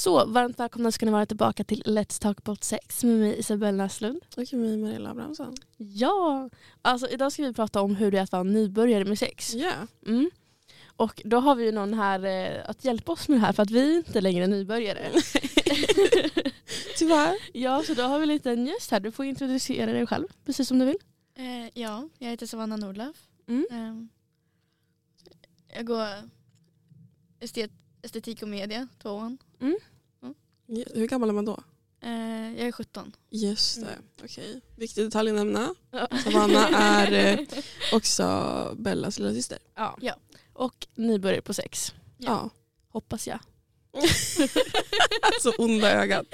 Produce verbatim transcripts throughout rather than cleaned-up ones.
Så, varmt välkomna ska ni vara tillbaka till Let's Talk About Sex med mig Isabella Näslund. Och med Maria Abrahamsson. Ja, alltså idag ska vi prata om hur det är att vara nybörjare med sex. Ja. Yeah. Mm. Och då har vi ju någon här eh, att hjälpa oss med det här för att vi är inte längre nybörjare. Tyvärr. Ja, så då har vi lite en gäst här. Du får introducera dig själv, precis som du vill. Eh, ja, jag heter Savannah Nordlöf. Mm. Eh, jag går estet, estetik och media, tvåan. Mm. Mm. Hur gammal är man då? Eh, jag är sjutton. Just det, Mm. okej. Viktig detalj att nämna. Ja. Savannah är eh, också Bellas lilla syster. Ja. Ja. Och nybörjare på sex. Ja. ja. Hoppas jag. Så onda ögat.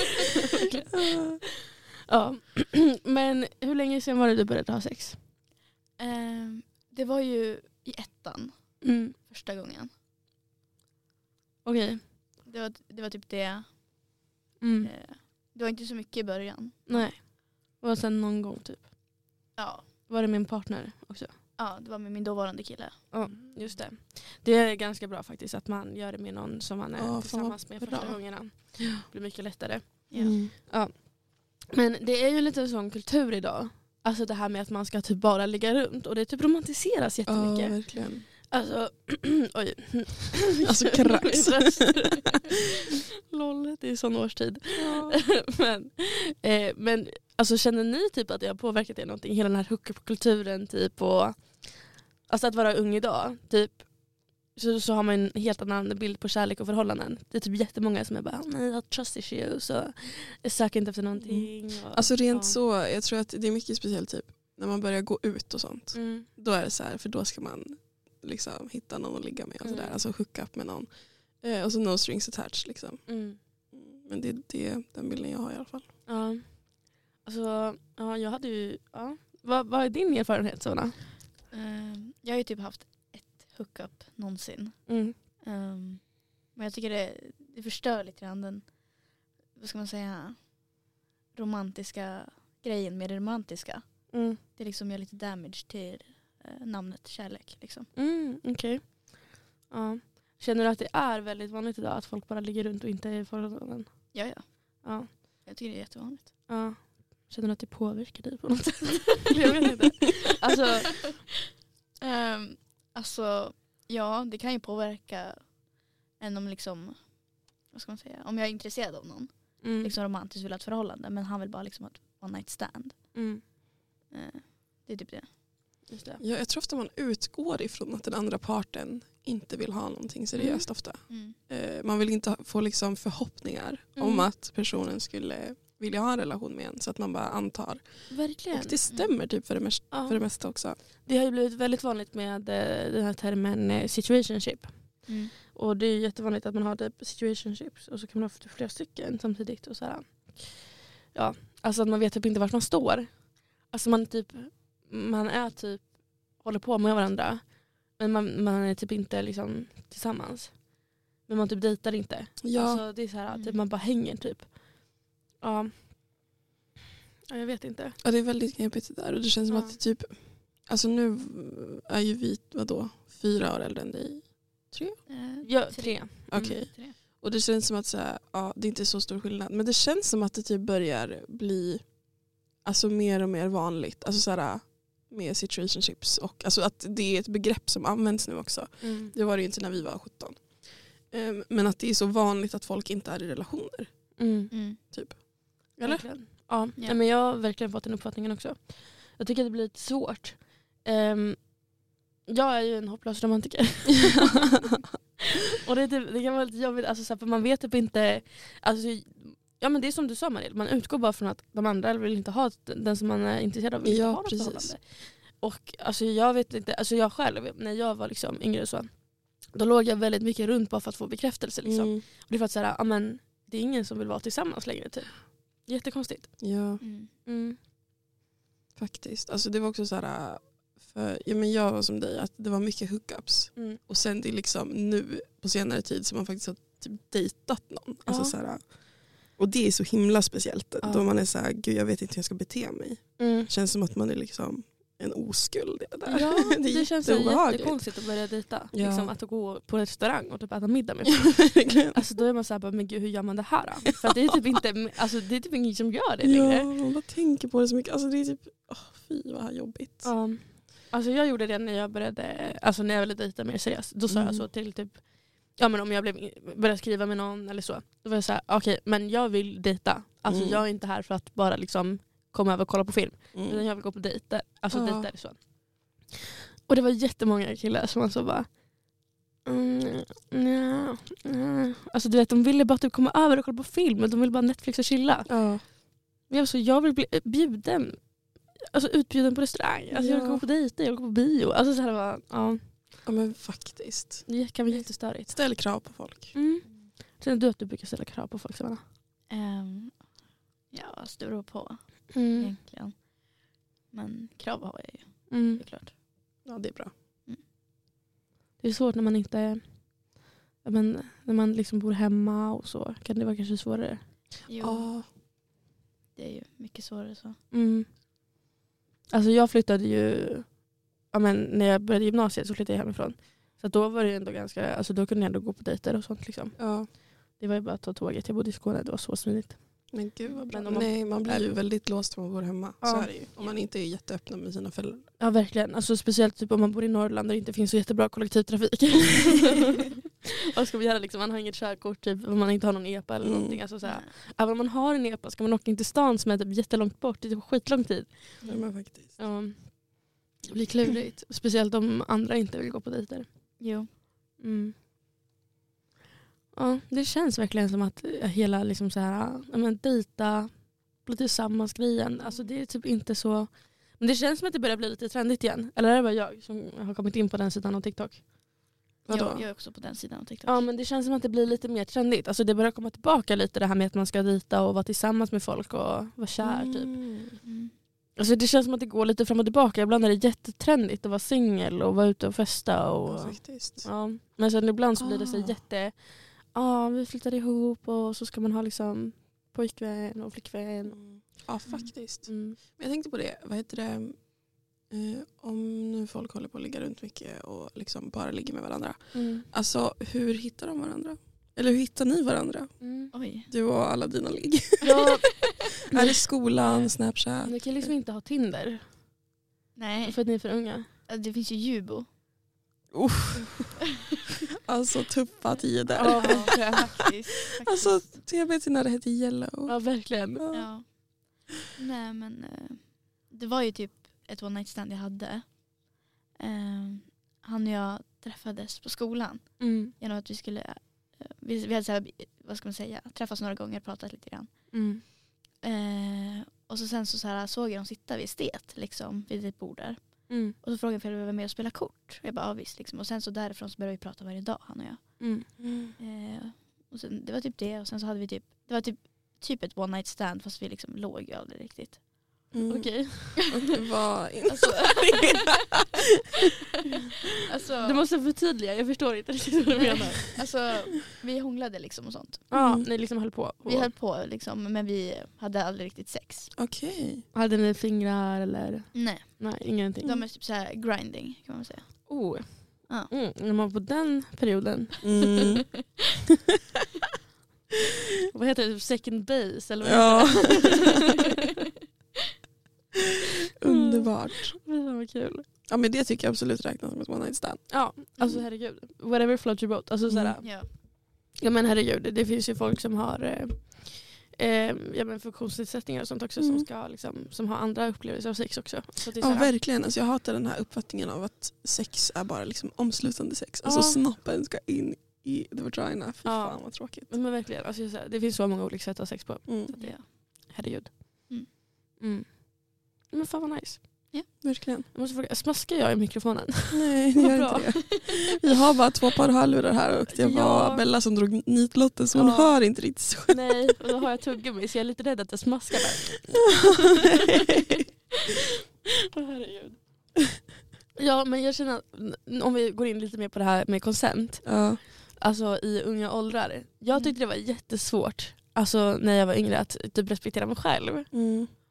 Ja. Men hur länge sedan var det du började ha sex? Eh, det var ju i ettan Mm. första gången. Okej. Okay. Det var, det var typ det. Mm. Eh, det var inte så mycket i början. Nej. Och sen någon gång typ. Ja. Var det min partner också? Ja, det var med min dåvarande kille. Ja, just det. Det är ganska bra faktiskt att man gör det med någon som man är Ja, tillsammans med första bra. gångerna. Det blir mycket lättare. Ja. Mm. Ja. Men det är ju lite sån kultur idag. Alltså det här med att man ska typ bara ligga runt. Och det typ romantiseras Ja, jättemycket. verkligen. Alltså, oj. Alltså krax. Lol, det är sån årstid. Ja. men, eh, men alltså känner ni typ att det har påverkat er någonting? Hela den här hookup-kulturen typ och alltså att vara ung idag typ så, så har man en helt annan bild på kärlek och förhållanden. Det är typ jättemånga som är bara nej, jag har trust issues och jag söker inte efter någonting. Och, Alltså rent ja. så, jag tror att det är mycket speciellt typ när man börjar gå ut och sånt. Mm. Då är det så här, för då ska man liksom hitta någon att ligga med och Mm. sådär. Alltså hooka upp med någon. Eh, och så no strings attached liksom. Mm. Men det är det, den bilden jag har i alla fall. Ja. Alltså, ja, jag hade ju ja. Vad, vad är din erfarenhet såna? Eh, jag har ju typ haft ett hookup någonsin. Mm. Um, men jag tycker det, det förstör lite grann den, vad ska man säga, romantiska grejen med det romantiska. Mm. Det liksom gör lite damage till eh, namnet kärlek. Liksom. Mm, okej. Okay. Ja. Känner du att det är väldigt vanligt idag att folk bara ligger runt och inte är i förhållanden? Ja, ja. Ja. Jag tycker det är jättevanligt. Ja. Känner du att det påverkar dig på något sätt? Jag vet inte. Alltså, um, alltså, ja, det kan ju påverka en om liksom, vad ska man säga, om jag är intresserad av någon. mm. Liksom romantiskt vill ha ett förhållande, men han vill bara liksom ha ett one night stand. Mm. Uh, det är typ det. Just det. Ja, jag tror ofta man utgår ifrån att den andra parten inte vill ha någonting seriöst ofta. Mm. Eh, man vill inte ha- få liksom förhoppningar Mm. om att personen skulle vilja ha en relation med en. Så att man bara antar. Verkligen. Och det stämmer typ för det, mest, Ja. för det mesta också. Det har ju blivit väldigt vanligt med eh, den här termen eh, situationship. Mm. Och det är jättevanligt att man har typ situationships och så kan man ha typ flera stycken samtidigt. Och så här. Ja, alltså att man vet typ inte vart man står. Alltså man typ, man är typ, håller på med varandra. Men man, man är typ inte liksom tillsammans. Men man typ dejtar inte. Ja, Alltså det är så här, Mm. typ man bara hänger typ. Ja. Ja, jag vet inte. ja, det är väldigt knepigt det där. Och det känns som Ja. att det typ... Alltså nu är ju vi, vadå, fyra år äldre än dig. Tre? Uh, Ja, tre. Okej. tre. Och det känns som att så här, ja, det är inte så stor skillnad. Men det känns som att det typ börjar bli alltså mer och mer vanligt. Alltså så här, med situationships. Och alltså att det är ett begrepp som används nu också. Mm. Det var det ju inte när vi var sjutton. Um, men att det är så vanligt att folk inte är i relationer. Mm. Mm. Typ. Eller? Verkligen. Ja, Ja. Nej, men jag har verkligen fått den uppfattningen också. Jag tycker att det blir lite svårt. Ehm, jag är ju en hopplös romantiker. Och det, är typ, det kan vara lite jobbigt. Alltså, så här, för man vet typ inte... Alltså, ja, men det är som du sa, Marie. Man utgår bara från att de andra vill inte ha den som man är intresserad av. Vill inte Ja, ha något precis. förhållande. Och alltså, jag vet inte... Alltså, jag själv, när jag var liksom yngre så... Då låg jag väldigt mycket runt bara för att få bekräftelse. Liksom. Mm, Och det är för att säga, amen, det är ingen som vill vara tillsammans längre. Typ. Jättekonstigt. ja, Mm. Mm. faktiskt. Alltså det var också så här... För, ja, men jag var som dig, att det var mycket hookups. Mm. Och sen det är liksom nu på senare tid som man faktiskt har typ dejtat någon. Alltså Ja. så här, och det är så himla speciellt. Ja. Då man är så här, gud jag vet inte hur jag ska bete mig. Mm. Känns som att man är liksom en oskuld i det där. Ja, det, det känns så jättekonstigt att börja dejta. Ja. Liksom, att gå på restaurang och typ äta middag med Verkligen. Alltså då är man såhär, men gud hur gör man det här då? För att det är typ inte, alltså det är typ ingen som gör det längre. Ja, man bara tänker på det så mycket. Alltså det är typ, oh, fy vad jobbigt. Ja. Alltså jag gjorde det när jag började, alltså när jag ville dejta mer seriöst. Då sa Mm. jag så till typ, ja men om jag blev, började skriva med någon eller så. Då var jag såhär, okej okay, men jag vill dejta. Alltså Mm. jag är inte här för att bara liksom komma över och kolla på film. Mm. Utan jag vill gå på dejter. Alltså Ja. dejter så. Och det var jättemånga killar som man så bara mm, nja, nja. Alltså du vet, de ville bara typ komma över och kolla på film. Men de ville bara Netflix och chilla. Ja. Men jag, så, jag vill bli bjuden. Alltså utbjuden på restaurang. Alltså jag vill Ja. gå på dejter, jag vill gå på bio. Alltså så här var, ja. ja men faktiskt. Det kan bli jättestörigt. Ställ krav på folk. Mm. Känner du att du brukar ställa krav på folk, Savannah? Um, ja, alltså det beror på Mm. egentligen. Men krav har jag ju, Mm. det är klart. Ja det är bra. Det är svårt när man inte, ja, men, när man liksom bor hemma och så kan det vara kanske svårare. Jo, Ja. det är ju mycket svårare så. Mm. Alltså jag flyttade ju, ja, men när jag började gymnasiet så flyttade jag hemifrån. Så då var det ändå ganska, alltså då kunde jag ändå gå på dejter och sånt liksom. Ja. Det var ju bara att ta tåget. Jag bodde i Skåne, det var så smidigt. Men gud vad bra. Men om man- Nej, man blir ju väldigt låst om man bor hemma. Ja. Så är det ju. Om man inte är jätteöppna med sina föräldrar. Ja verkligen, alltså speciellt typ om man bor i Norrland där det inte finns så jättebra kollektivtrafik. Vad ska man göra liksom? Man har inget körkort typ, om man inte har någon E P A eller Mm. någonting. Alltså, så här, även om man har en E P A ska man åka in till stan som är typ jättelångt bort. Det är typ skitlång tid. Ja, men faktiskt. Ja, det blir klurigt. Speciellt om andra inte vill gå på dejter. Jo. Mm. Ja, det känns verkligen som att hela liksom så här, ja, men dejta, bli tillsammans grejen. Alltså det är typ inte så. Men det känns som att det börjar bli lite trendigt igen. Eller är det bara jag som har kommit in på den sidan av TikTok? Vadå? Jag, jag är också på den sidan av TikTok. Ja, men det känns som att det blir lite mer trendigt. Alltså det börjar komma tillbaka lite det här med att man ska dejta och vara tillsammans med folk och vara kär typ. Mm. Mm. Alltså det känns som att det går lite fram och tillbaka. Ibland är det jättetrendigt att vara singel och vara ute och festa. Och, Ja, faktiskt. ja. Men sen ibland så blir det så Ah. jätte... Ja, vi flyttar ihop och så ska man ha liksom pojkvän och flickvän. Mm. Ja, faktiskt. Mm. Men jag tänkte på det. Vad heter det? Eh, om nu folk håller på att ligga runt mycket och liksom bara ligger med varandra. Mm. Alltså, hur hittar de varandra? Eller hur hittar ni varandra? Mm. Oj. Du och alla dina ligg. Ja, Är det skolan, Snapchat? ni kan liksom inte ha Tinder Nej, för att ni är för unga. det finns ju Jubo. Uff. Alltså tuffa tider. Ja, verkligen. faktiskt. Alltså T B till när det hette Yellow. Ja, verkligen. Ja. Ja. Nej men eh, det var ju typ ett one night stand jag hade. Eh, han och jag träffades på skolan Mm. genom att vi skulle eh, vi, vi hade så här, vad ska man säga, träffats några gånger, pratat lite grann. Mm. Eh, och så sen så, så här, såg jag dem sitta vid estet liksom, vid ett bord där. Mm. Och så frågade jag om jag ville vara med och spela kort. Jag bara, ja, visst, liksom. Och sen så därifrån så började vi prata varje dag, han och jag. Mm. Mm. Eh, och sen, det var typ det. Och sen så hade vi typ, det var typ, typ ett one night stand fast vi liksom låg ju aldrig riktigt. Mm. Okej. Och det var inte Alltså, alltså, Du måste förtydliga, jag förstår inte riktigt vad du menar. alltså vi hånglade liksom och sånt. Ja, Mm. ni liksom höll på. Vi höll på liksom, men vi hade aldrig riktigt sex. Okej. Hade ni fingrar eller? Nej, Nej, ingenting. de är typ så här grinding kan man säga. Oh. Ja. Mm, när man på den perioden. Mm. Vad heter det? Second base? Eller vad Ja. heter det? Underbart. Det var kul. Ja men det tycker jag absolut räknas som ett one night stand. Ja, alltså herregud. Whatever floats your boat. Alltså, såhär, Mm. Ja. ja men herregud, det, det finns ju folk som har eh, eh, ja, men funktionsnedsättningar och sånt också Mm. som, ska, liksom, som har andra upplevelser av sex också. Så det är Ja såhär, verkligen. Alltså, jag hatar den här uppfattningen av att sex är bara liksom omslutande sex. Alltså Ja. snoppen ska in i the vagina. Fy Ja. fan vad tråkigt. men, men verkligen, alltså, såhär, det finns så många olika sätt att ha sex på. Mm. Så att det, Ja. herregud. Mm. Mm. Men fan vad nice. Verkligen. Jag måste fråga, smaskar jag i mikrofonen? Nej, det Vad gör bra. inte det. Vi har bara två par hörlurar här och det var Ja. Bella som drog nitlotten så hon Ja. hör inte riktigt så. Nej, och då har jag tuggummi så jag är lite rädd att jag smaskar där. Åh, herregud. Ja, men jag känner att om vi går in lite mer på det här med konsent. Ja. Alltså i unga åldrar. Jag tyckte det var jättesvårt, alltså när jag var yngre, att typ respektera mig själv. Mm.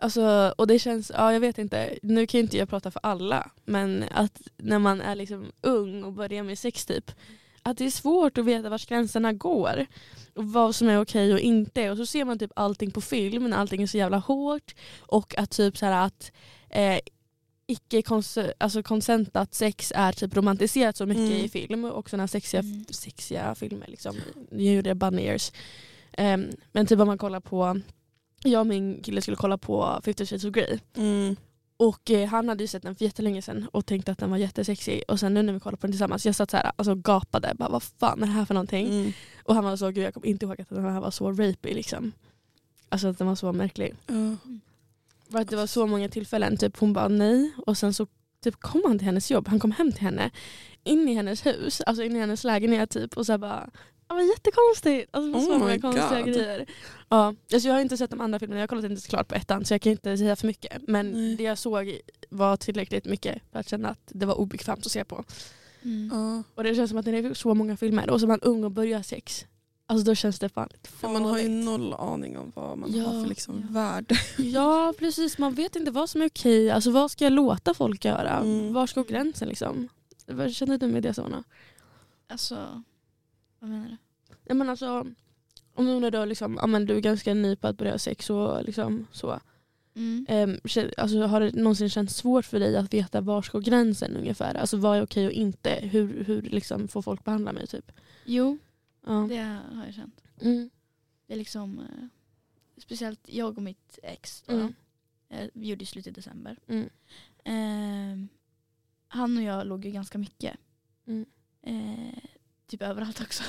Alltså, och det känns, ja jag vet inte, nu kan ju inte jag prata för alla, men att när man är liksom ung och börjar med sex typ, att det är svårt att veta vart gränserna går och vad som är okej och inte, och så ser man typ allting på film när allting är så jävla hårt, och att typ så här att eh, icke kons- alltså konsentat sex är typ romantiserat så mycket Mm. i film, och sådana sexiga, Mm. sexiga filmer liksom, jag gjorde Bunny Ears. Um, men typ om man kollar på, jag och min kille skulle kolla på Fifty Shades of Grey. Mm. Och eh, han hade ju sett den för jättelänge sedan och tänkte att den var jättesexig. Och sen nu när vi kollade på den tillsammans, jag satt så här, alltså gapade. Bara, vad fan är det här för någonting? Mm. Och han var så, gud jag kommer inte ihåg att den här var så rapey liksom. Alltså att den var så märklig. Ja. För att det var så många tillfällen, typ hon bara nej. Och sen så typ kom han till hennes jobb, han kom hem till henne. In i hennes hus, alltså in i hennes lägenhet typ. Och så bara, det var jättekonstigt. Alltså Oh så många my konstiga God. grejer. Ja, alltså jag har inte sett de andra filmerna, jag har kollat inte så klart på ettan. Så jag kan inte säga för mycket. Men Nej. det jag såg var tillräckligt mycket för att känna att det var obekvämt att se på. Mm. Ja. Och det känns som att det är så många filmer. Och så är man ung och börjar sex. Alltså då känns det fan lite För man har ju farligt. noll aning om vad man Ja, har för liksom ja. värde. Ja, precis. Man vet inte vad som är okej. Alltså vad ska jag låta folk göra? Mm. Var ska gränsen liksom? Vad känner du med det, Sona? Alltså, vad menar du? Ja, men alltså, om nu när du, liksom, ja, men du är ganska ny på att börja sex och liksom så. Mm. Um, alltså, har det någonsin känts svårt för dig att veta var ska gränsen ungefär? Alltså vad är okej och inte? Hur, hur liksom får folk behandla mig typ? Jo, Ja. det har jag känt. Mm. Det är liksom, eh, speciellt jag och mitt ex då, Mm. eh, vi gjorde i slutet av december. Mm. Eh, han och jag låg ju ganska mycket. Mm. Eh, typ överallt också.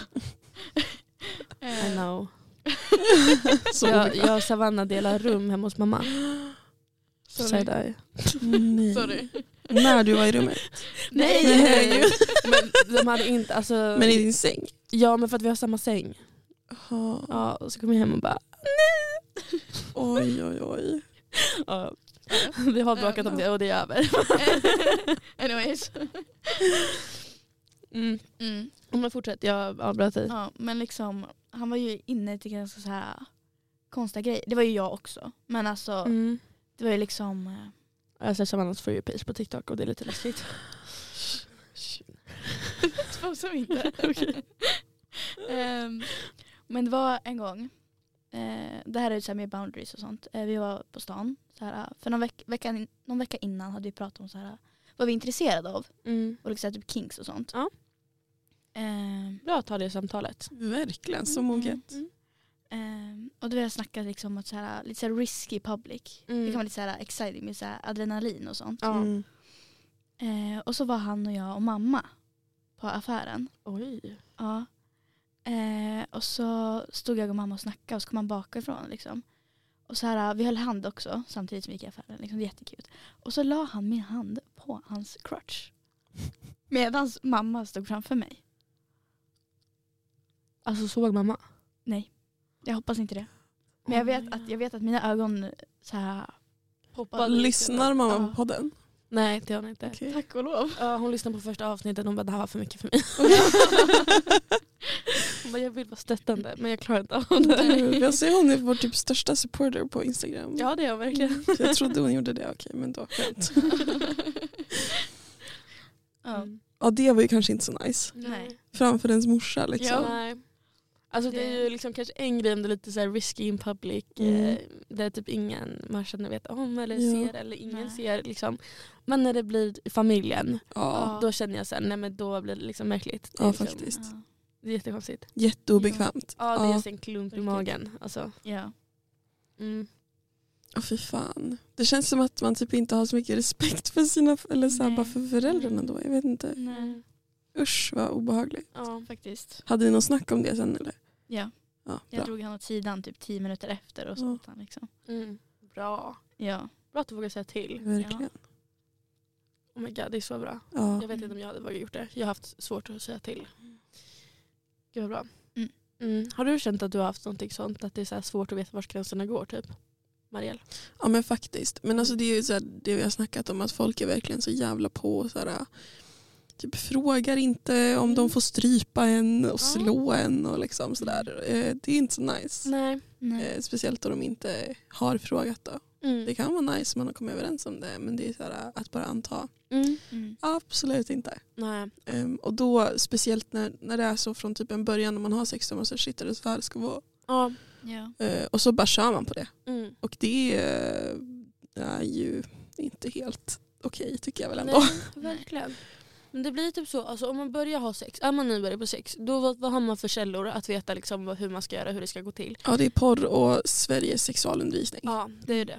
I eh, know. Så jag, obekvämt. jag och Savannah delar rum hemma hos mamma. Sorry. Side-eye. Nej. Sorry. När du var i rummet. Nej! Nej. Men de hade inte, alltså, Men i din säng. ja men för att vi har samma säng. Ja. Ja, och så kom jag hem och bara Oj, oj, oj. ja. Vi har bråkat om det och det är över. Anyways. Mm. Mm. Om man fortsätter, jag avbröt dig. Ja, men liksom, han var ju inne till ganska så här konstiga grejer. Det var ju jag också. Men alltså, Mm. det var ju liksom... eh, Jag har sett Savannahs For You-page på TikTok och det är lite läskigt. Två som inte. Ehm, men det var en gång. Eh, det här är så här med boundaries och sånt. Eh, vi var på stan. Så här, för någon, veck- vecka, någon vecka innan hade vi pratat om så här, vad vi är intresserade av. Mm. Och liksom, typ kinks och sånt. Ja. Ehm, Bra att ta det samtalet. Verkligen, så moget. Mm. ehm, och då har jag snackat liksom om att så här, lite så här risky public. Mm. Det kan vara lite så här exciting med så här adrenalin och sånt. Ja. Mm. Eh, och så var han och jag och mamma på affären. Oj. Ja. Eh, och så stod jag och mamma och snackade och så kom han bakifrån liksom. Och så här, vi höll hand också samtidigt som vi gick i affären. Liksom, det är jättekul. Och så la han min hand på hans crotch. Medan mamma stod framför mig. Alltså såg mamma? Nej, jag hoppas inte det. Men jag vet att, jag vet att mina ögon så här poppade. lite. Lyssnar mamma Ja. på podden? Nej, det har hon inte. Okej. Tack och lov. Ja, hon lyssnade på första avsnittet och hon bara, det här var för mycket för mig. Hon bara, jag vill vara stöttande men jag klarar inte av det. Gud, jag ser hon är vår typ största supporter på Instagram. Ja, det är jag verkligen. Så jag trodde hon gjorde det, okej men då skönt. Ja. Mm. Ja, det var ju kanske inte så nice. Nej. Framför ens morsa liksom. Ja. Nej. Alltså det är ju liksom kanske en grej om det är lite så här risky in public. Mm. Eh, där typ ingen man känner vet om eller Ja. ser eller ingen Nej. ser. Liksom. Men när det blir i familjen, Ja, då känner jag sen, nej men då blir det liksom märkligt. Det är Ja, liksom, faktiskt. Ja. Det är jättekonstigt. jätteobekvämt. Ja, det är Ja. just en klump i Riktigt. magen. Alltså. Ja. Mm. Åh fy fan. Det känns som att man typ inte har så mycket respekt för sina, eller så här, Nej. bara för föräldrarna då. Jag vet inte. Nej. Usch vad obehagligt. Ja, faktiskt. Hade ni någon snack om det sen eller? Ja. Ja, Jag bra. drog han åt sidan typ tio minuter efter och så. Ja. Liksom. Mm. Bra. Ja. Bra att du vågar säga till. Verkligen. Oh my god, det är så bra. Ja. Jag vet inte om jag hade vågat gjort det. Jag har haft svårt att säga till. Gud vad bra. Mm. Mm. Har du känt att du har haft någonting sånt? Att det är så här svårt att veta var gränserna går typ? Marielle? Ja men faktiskt. Men alltså det är ju så här, det vi har snackat om, att folk är verkligen så jävla på så här, typ frågar inte om de får strypa en och slå en och liksom sådär. Eh, Det är inte så nice. Nej. Nej. Eh, Speciellt då de inte har frågat då. Mm. Det kan vara nice om man har kommit överens om det, men det är så här, att bara anta. Mm. Mm. Absolut inte. Nej. Um, och då, speciellt när, när det är så från typ en början, när man har sex, och man så shit, är det så här det ska vara. Ja. Ja. Uh, och så bara kör man på det. Mm. Och det uh, är ju inte helt okej, okay, tycker jag väl ändå. Nej, verkligen. Men det blir typ så, alltså om man börjar ha sex, är man nybörjare på sex, då vad, vad har man för källor att veta liksom hur man ska göra, hur det ska gå till? Ja, det är porr och Sveriges sexualundervisning. Ja, det är det.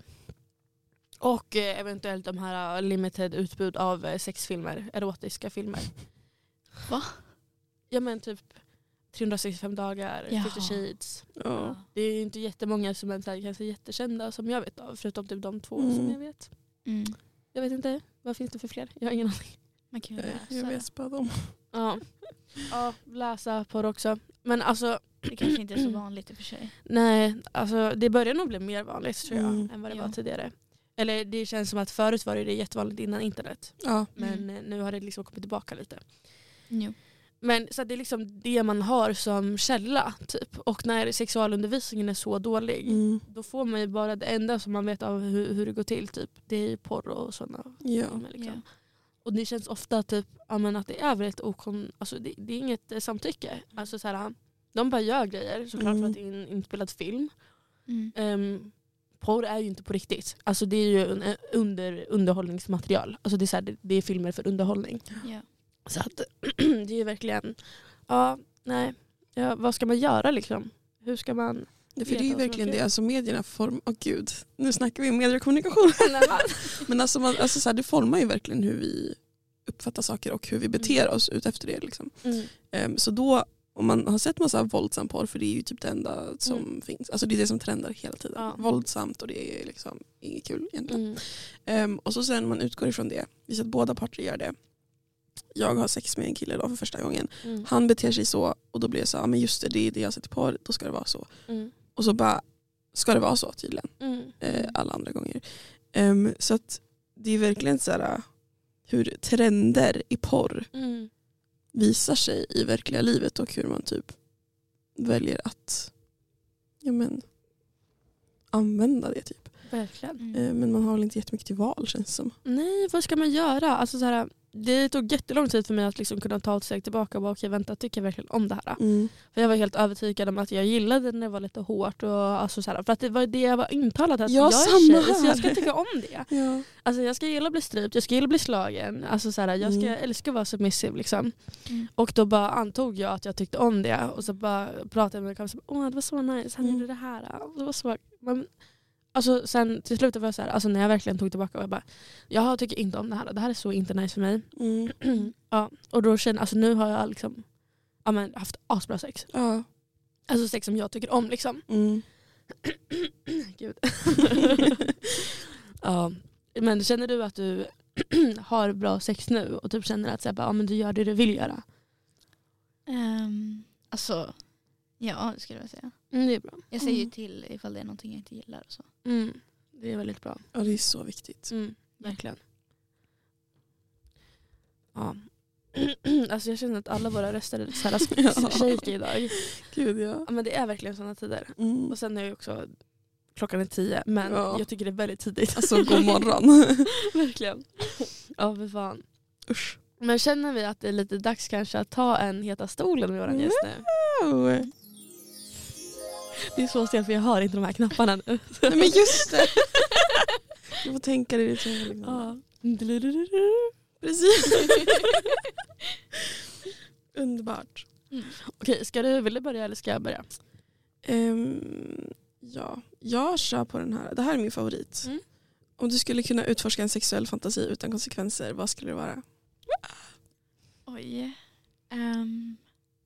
Och eh, eventuellt de här limited utbud av eh, sexfilmer, erotiska filmer. Va? Ja men typ trehundrasextiofem dagar, Jaha. fifty shades. Ja. Det är ju inte jättemånga som är så här, kanske jättekända som jag vet av, förutom typ de två Mm. som jag vet. Mm. Jag vet inte, vad finns det för fler? Jag har ingen aning. Man kan ju Nej, läsa jag det. vet bara dem. Ja, ja läsa på det också. Men alltså, Det kanske inte är så vanligt i och för sig. nej, alltså det börjar nog bli mer vanligt tror jag Mm. än vad det Ja. var tidigare. Eller det känns som att förut var det jättevanligt innan internet. Ja. Men Mm. eh, nu har det liksom kommit tillbaka lite. Jo. Men så att det är liksom det man har som källa typ. Och när sexualundervisningen är så dålig, Mm. då får man ju bara det enda som man vet av hur, hur det går till typ. Det är ju porr och sådana Ja. filmer liksom. Ja. Och det känns ofta typ ja, men att det är väldigt okon... Alltså det, det är inget eh, samtycke. Alltså så här, de bara gör grejer såklart Mm. för att det är en inspelad film. Mm. Um, porr är ju inte på riktigt. Alltså det är ju en, eh, under, underhållningsmaterial. Alltså det är, så här, det, det är filmer för underhållning. Ja. Så att det är ju verkligen... Ja, nej. Ja, vad ska man göra liksom? Hur ska man... Det, för det är ju Veta vad som verkligen är det. fel. Alltså medierna form... Åh gud, nu snackar vi om medier och kommunikation. Men alltså, man, alltså så här, det formar ju verkligen hur vi uppfattar saker och hur vi beter oss ut efter det. Liksom. Mm. Um, så då, om man har sett massa våldsam porr, för det är ju typ det enda som Mm. finns. Alltså det är det som trendar hela tiden. Ja. Våldsamt, och det är liksom inget kul egentligen. Mm. Um, och så sen man utgår ifrån det. Vi ser att båda parter gör det. Jag har sex med en kille då för första gången. Mm. Han beter sig så, och då blir jag så, ja men just det, det är det jag sett på, då ska det vara så. Mm. Och så bara, ska det vara så tydligen. Mm. Eh, alla andra gånger. Um, så att det är verkligen så här, hur trender i porr Mm. visar sig i verkliga livet, och hur man typ väljer att ja men, använda det typ. Verkligen. Mm. Eh, men man har väl inte jättemycket till val, känns det som. Nej, vad ska man göra? Alltså, så här, det tog jättelång tid för mig att liksom kunna ta ett steg tillbaka och bara, okej, vänta, tycker jag verkligen om det här? Mm. För jag var helt övertygad om att jag gillade när det var lite hårt. Och, alltså, så här, för att det var det jag var intalad att Ja, jag är samma tjej, så jag ska här. tycka om det. Ja. Alltså, jag ska gilla att bli strypt, jag ska gilla att bli slagen. Alltså, så här, jag ska Mm. älska att vara submissive. Liksom. Mm. Och då bara antog jag att jag tyckte om det. Och så bara pratade jag med mig och sa, åh det var så nice, han Mm. gjorde det här. Och det var så, men, alltså, sen till slut var jag så här, alltså, när jag verkligen tog tillbaka och jag bara, jag tycker inte om det här. Det här är så inte nice för mig. Mm. Ja, och då känner alltså nu har jag liksom ja, men, haft asbra sex. Ja. Alltså sex som jag tycker om liksom. Mm. Gud. Ja. Men känner du att du har bra sex nu och typ känner att så här, bara, ja, men du gör det du vill göra? Um, alltså, ja det skulle jag säga. Mm, det är bra. Jag säger ju Mm. till ifall det är någonting jag inte gillar. Och så. Mm, det är väldigt bra. Ja, det är så viktigt. Mm, verkligen. Ja. Alltså jag känner att alla våra röster är så här Ja. shaky idag. Gud, ja. Ja, men det är verkligen sådana tider. Mm. Och sen är ju också klockan är tio, men Ja. jag tycker det är väldigt tidigt. Alltså, god morgon. Verkligen. Ja, för fan. Usch. Men känner vi att det är lite dags kanske att ta en heta stolen med våran gäst nu? Oh. Det är så stelt för jag har inte de här knapparna nu. Nej, men just det. Du får tänka dig det. Tror jag, liksom. Ja. Precis. Underbart. Okej, ska du, vill du börja eller ska jag börja? Um, ja, jag kör på den här. Det här är min favorit. Mm. Om du skulle kunna utforska en sexuell fantasi utan konsekvenser, vad skulle det vara? Oj. Um,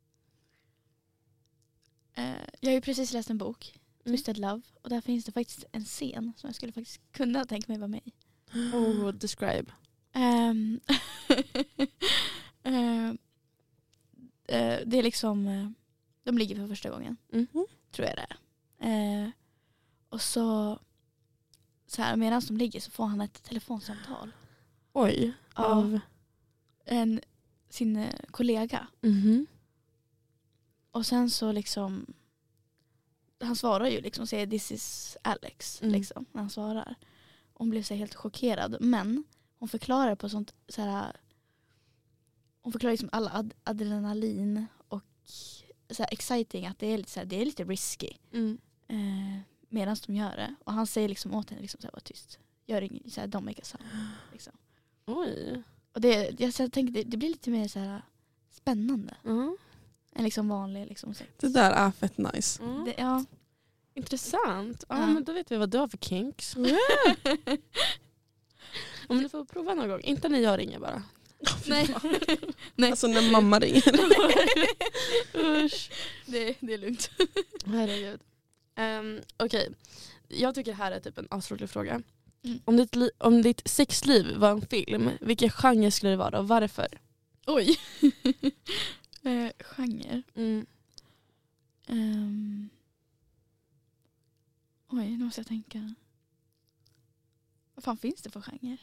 uh, jag har ju precis läst en bok, Twisted Love. Och där finns det faktiskt en scen som jag skulle faktiskt kunna tänka mig vara med i. Oh, describe. Um, uh, uh, det är liksom, uh, de ligger för första gången. Mm. Tror jag det är. Uh, och så, så här, medan de ligger så får han ett telefonsamtal Oj. av en, sin uh, kollega. Mhm. Och sen så liksom han svarar ju liksom och säger this is Alex Mm. liksom, när han svarar. Hon blev så helt chockerad. Men hon förklarar på sånt så här, hon förklarar liksom alla ad- adrenalin och så här exciting att det är lite, så här, det är lite risky. Mm. Eh, medan de gör det. Och han säger liksom åt henne liksom så här, var tyst. Gör inget, så här, don't make a sound. Liksom. Oj. Och det, jag, så jag tänker, det, det blir lite mer så här spännande. Mm. Än liksom vanlig liksom sex. Det där är fett nice. Mm. Det, ja. Intressant. Ja, Ja. men då vet vi vad du har för kinks. Om ni får prova någon gång. Inte när jag ringer bara. Nej. Nej. Alltså när mamma ringer. Usch. Det, det är lugnt. Herregud. Um, Okej. Jag tycker det här är typ en asrolig fråga. Mm. Om, ditt li- om ditt sexliv var en film, vilken genre skulle det vara och varför? Oj. eh, genre. Mm. Um. Oj, nu måste jag tänka. Vad fan finns det för genre?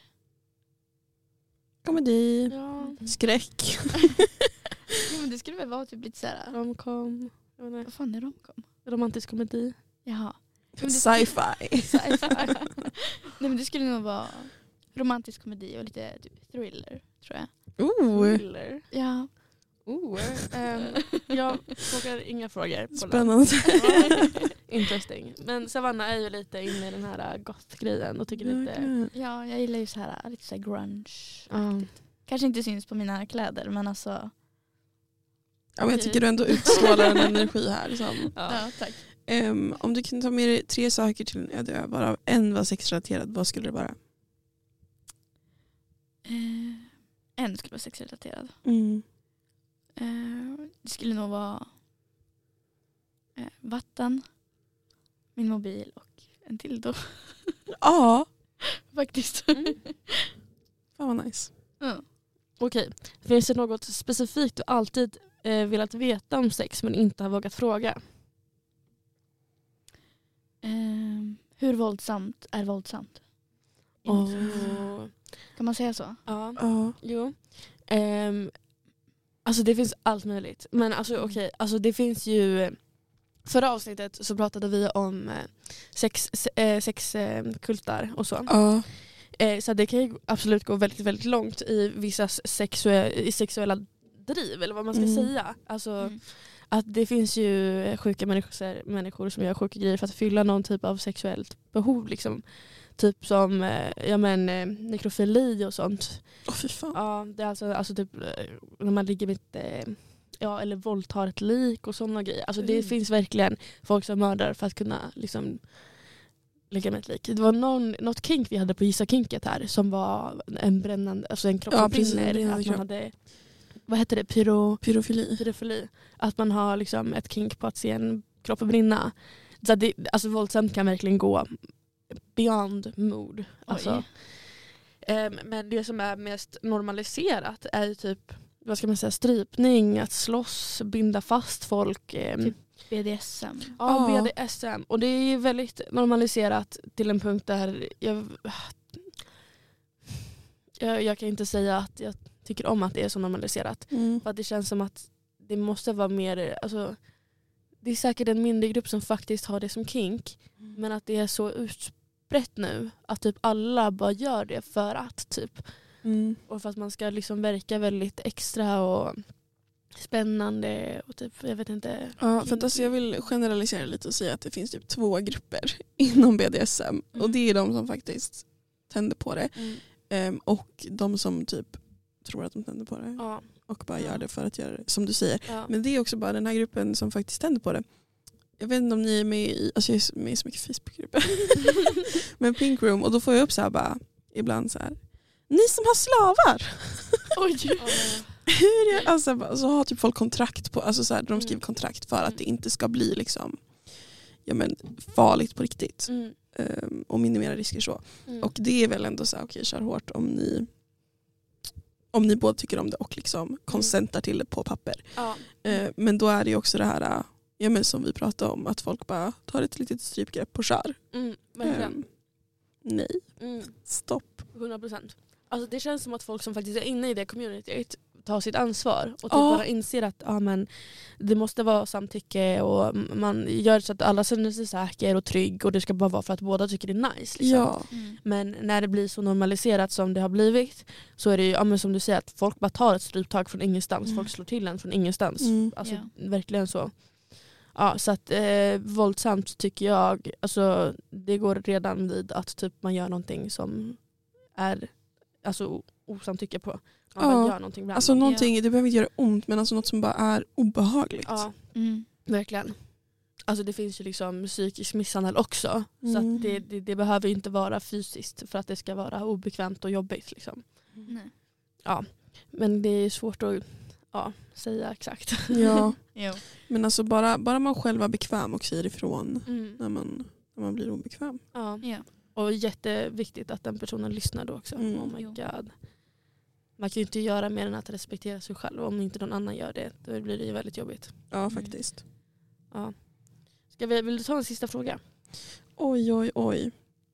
Komedi. Ja. Skräck. Ja, men det skulle väl vara typ lite såhär. Romcom. Jag vet inte. Vad fan är romcom? Romantisk komedi. Jaha. Men det- Sci-fi. Sci-fi. Nej, men det skulle nog vara romantisk komedi och lite typ thriller, tror jag. Oh, Thriller. Ja. Oh, um, jag frågar inga frågor. På spännande. den. Interesting. Men Savannah är ju lite inne i den här goth-grejen och tycker lite... Ja, jag gillar ju så här lite så här grunge. Ja. Kanske inte syns på mina kläder, men alltså. Ja, men jag tycker du ändå utstrålar en energi här. Som. Ja. tack. Um, om du kunde ta med dig tre saker till en öde ö, varav en var sexrelaterad, vad skulle det vara? Eh, en skulle vara sexrelaterad. Mm. Eh, det skulle nog vara eh, vatten, min mobil och en dildo. Ja, Faktiskt. Mm. fan vad nice. Mm. Okej. Finns det något specifikt du alltid eh, velat veta om sex men inte har vågat fråga? Eh, hur våldsamt är våldsamt? Oh. Kan man säga så? Ja. Ja. Jo. Um, alltså det finns allt möjligt. Men alltså okej, okay, alltså det finns ju... Förra avsnittet så pratade vi om eh, sex, eh, sexkultar och så. Ja. Eh, så det kan ju absolut gå väldigt, väldigt långt i vissa sexue- i sexuella driv, eller vad man ska Mm. säga. Alltså Mm. att det finns ju sjuka människor, människor som gör sjuka grejer för att fylla någon typ av sexuellt behov. Liksom. Typ som eh, ja, men, eh, nekrofili och sånt. Åh fy fan. Ja, det är alltså, alltså typ eh, när man ligger med ett, eh, ja, eller våldtar ett lik och sådana grejer. Alltså det Mm. finns verkligen folk som mördar för att kunna liksom ligga med ett lik. Det var någon, något kink vi hade på Gissa Kinket här som var en brännande, alltså en kropp Ja, som precis, brinner. brinnande Att man kropp. hade, vad heter det, pyro, Pyrofili. pyrofili. Att man har liksom ett kink på att se en kropp brinna. Så det, alltså våldsamt kan verkligen gå beyond mood. Alltså, um, men det som är mest normaliserat är ju typ, vad ska man säga, strypning, att slåss, binda fast folk. Um, Typ B D S M. Ja, Ja. B D S M. Och det är väldigt normaliserat till en punkt där jag, jag, jag kan inte säga att jag tycker om att det är så normaliserat. Mm. För att det känns som att det måste vara mer, alltså, det är säkert en mindre grupp som faktiskt har det som kink. Men att det är så utbrett nu att typ alla bara gör det för att typ. Mm. Och för att man ska liksom verka väldigt extra och spännande och typ, jag vet inte. Ja, för att alltså jag vill generalisera lite och säga att det finns typ två grupper inom B D S M. Mm. Och det är de som faktiskt tänder på det. Mm. Ehm, och de som typ tror att de tänder på det. Ja, Och bara Ja. gör det för att göra det, som du säger. ja. Men det är också bara den här gruppen som faktiskt tänder på det. Jag vet inte om ni är med i, alltså jag är med i så mycket Facebookgrupper. Men Pink Room, och då får jag upp så här bara, ibland så här. Ni som har slavar! Oj. Hur är, alltså, så har typ folk kontrakt på, alltså så här, de Mm. skriver kontrakt för att det inte ska bli liksom, ja, men, farligt på riktigt. Mm. Um, och minimera risker så. Mm. Och det är väl ändå så här, okej, kör hårt om ni om ni båda tycker om det och liksom konsentar till det på papper. Ja. Uh, men då är det ju också det här, ja, men som vi pratade om, att folk bara tar ett litet strypgrepp på kör. Mm, verkligen. Um, nej, Mm, stopp. hundra procent. Alltså det känns som att folk som faktiskt är inne i det communityt tar sitt ansvar och typ Ja. bara inser att ja, men det måste vara samtycke och man gör så att alla känner sig säker och trygg och det ska bara vara för att båda tycker det är nice. Liksom. Ja. Mm. Men när det blir så normaliserat som det har blivit så är det ju, ja, men som du säger, att folk bara tar ett stryptag från ingenstans. Mm. Folk slår till en från ingenstans. Mm. Alltså Ja. verkligen så. Ja, så att eh, våldsamt tycker jag, alltså det går redan vid att typ man gör någonting som är alltså osamtycke på. Man Ja. bara gör någonting random. Alltså någonting, det behöver inte göra ont men alltså något som bara är obehagligt. Ja, Mm. verkligen. Alltså det finns ju liksom psykisk misshandel också. Så Mm. att det, det, det behöver ju inte vara fysiskt för att det ska vara obekvämt och jobbigt. Liksom. Nej. Men det är svårt att ja, säga exakt. Ja. Jo. Men alltså bara, bara man själv är bekväm och säger ifrån Mm. när man, när man blir obekväm. Ja. Ja. Och jätteviktigt att den personen lyssnar då också. Mm. Oh my Jo. god. Man kan ju inte göra mer än att respektera sig själv. Om inte någon annan gör det, då blir det ju väldigt jobbigt. Ja, Mm. faktiskt. Ja. Ska vi, vill du ta en sista fråga? Oj, oj, oj.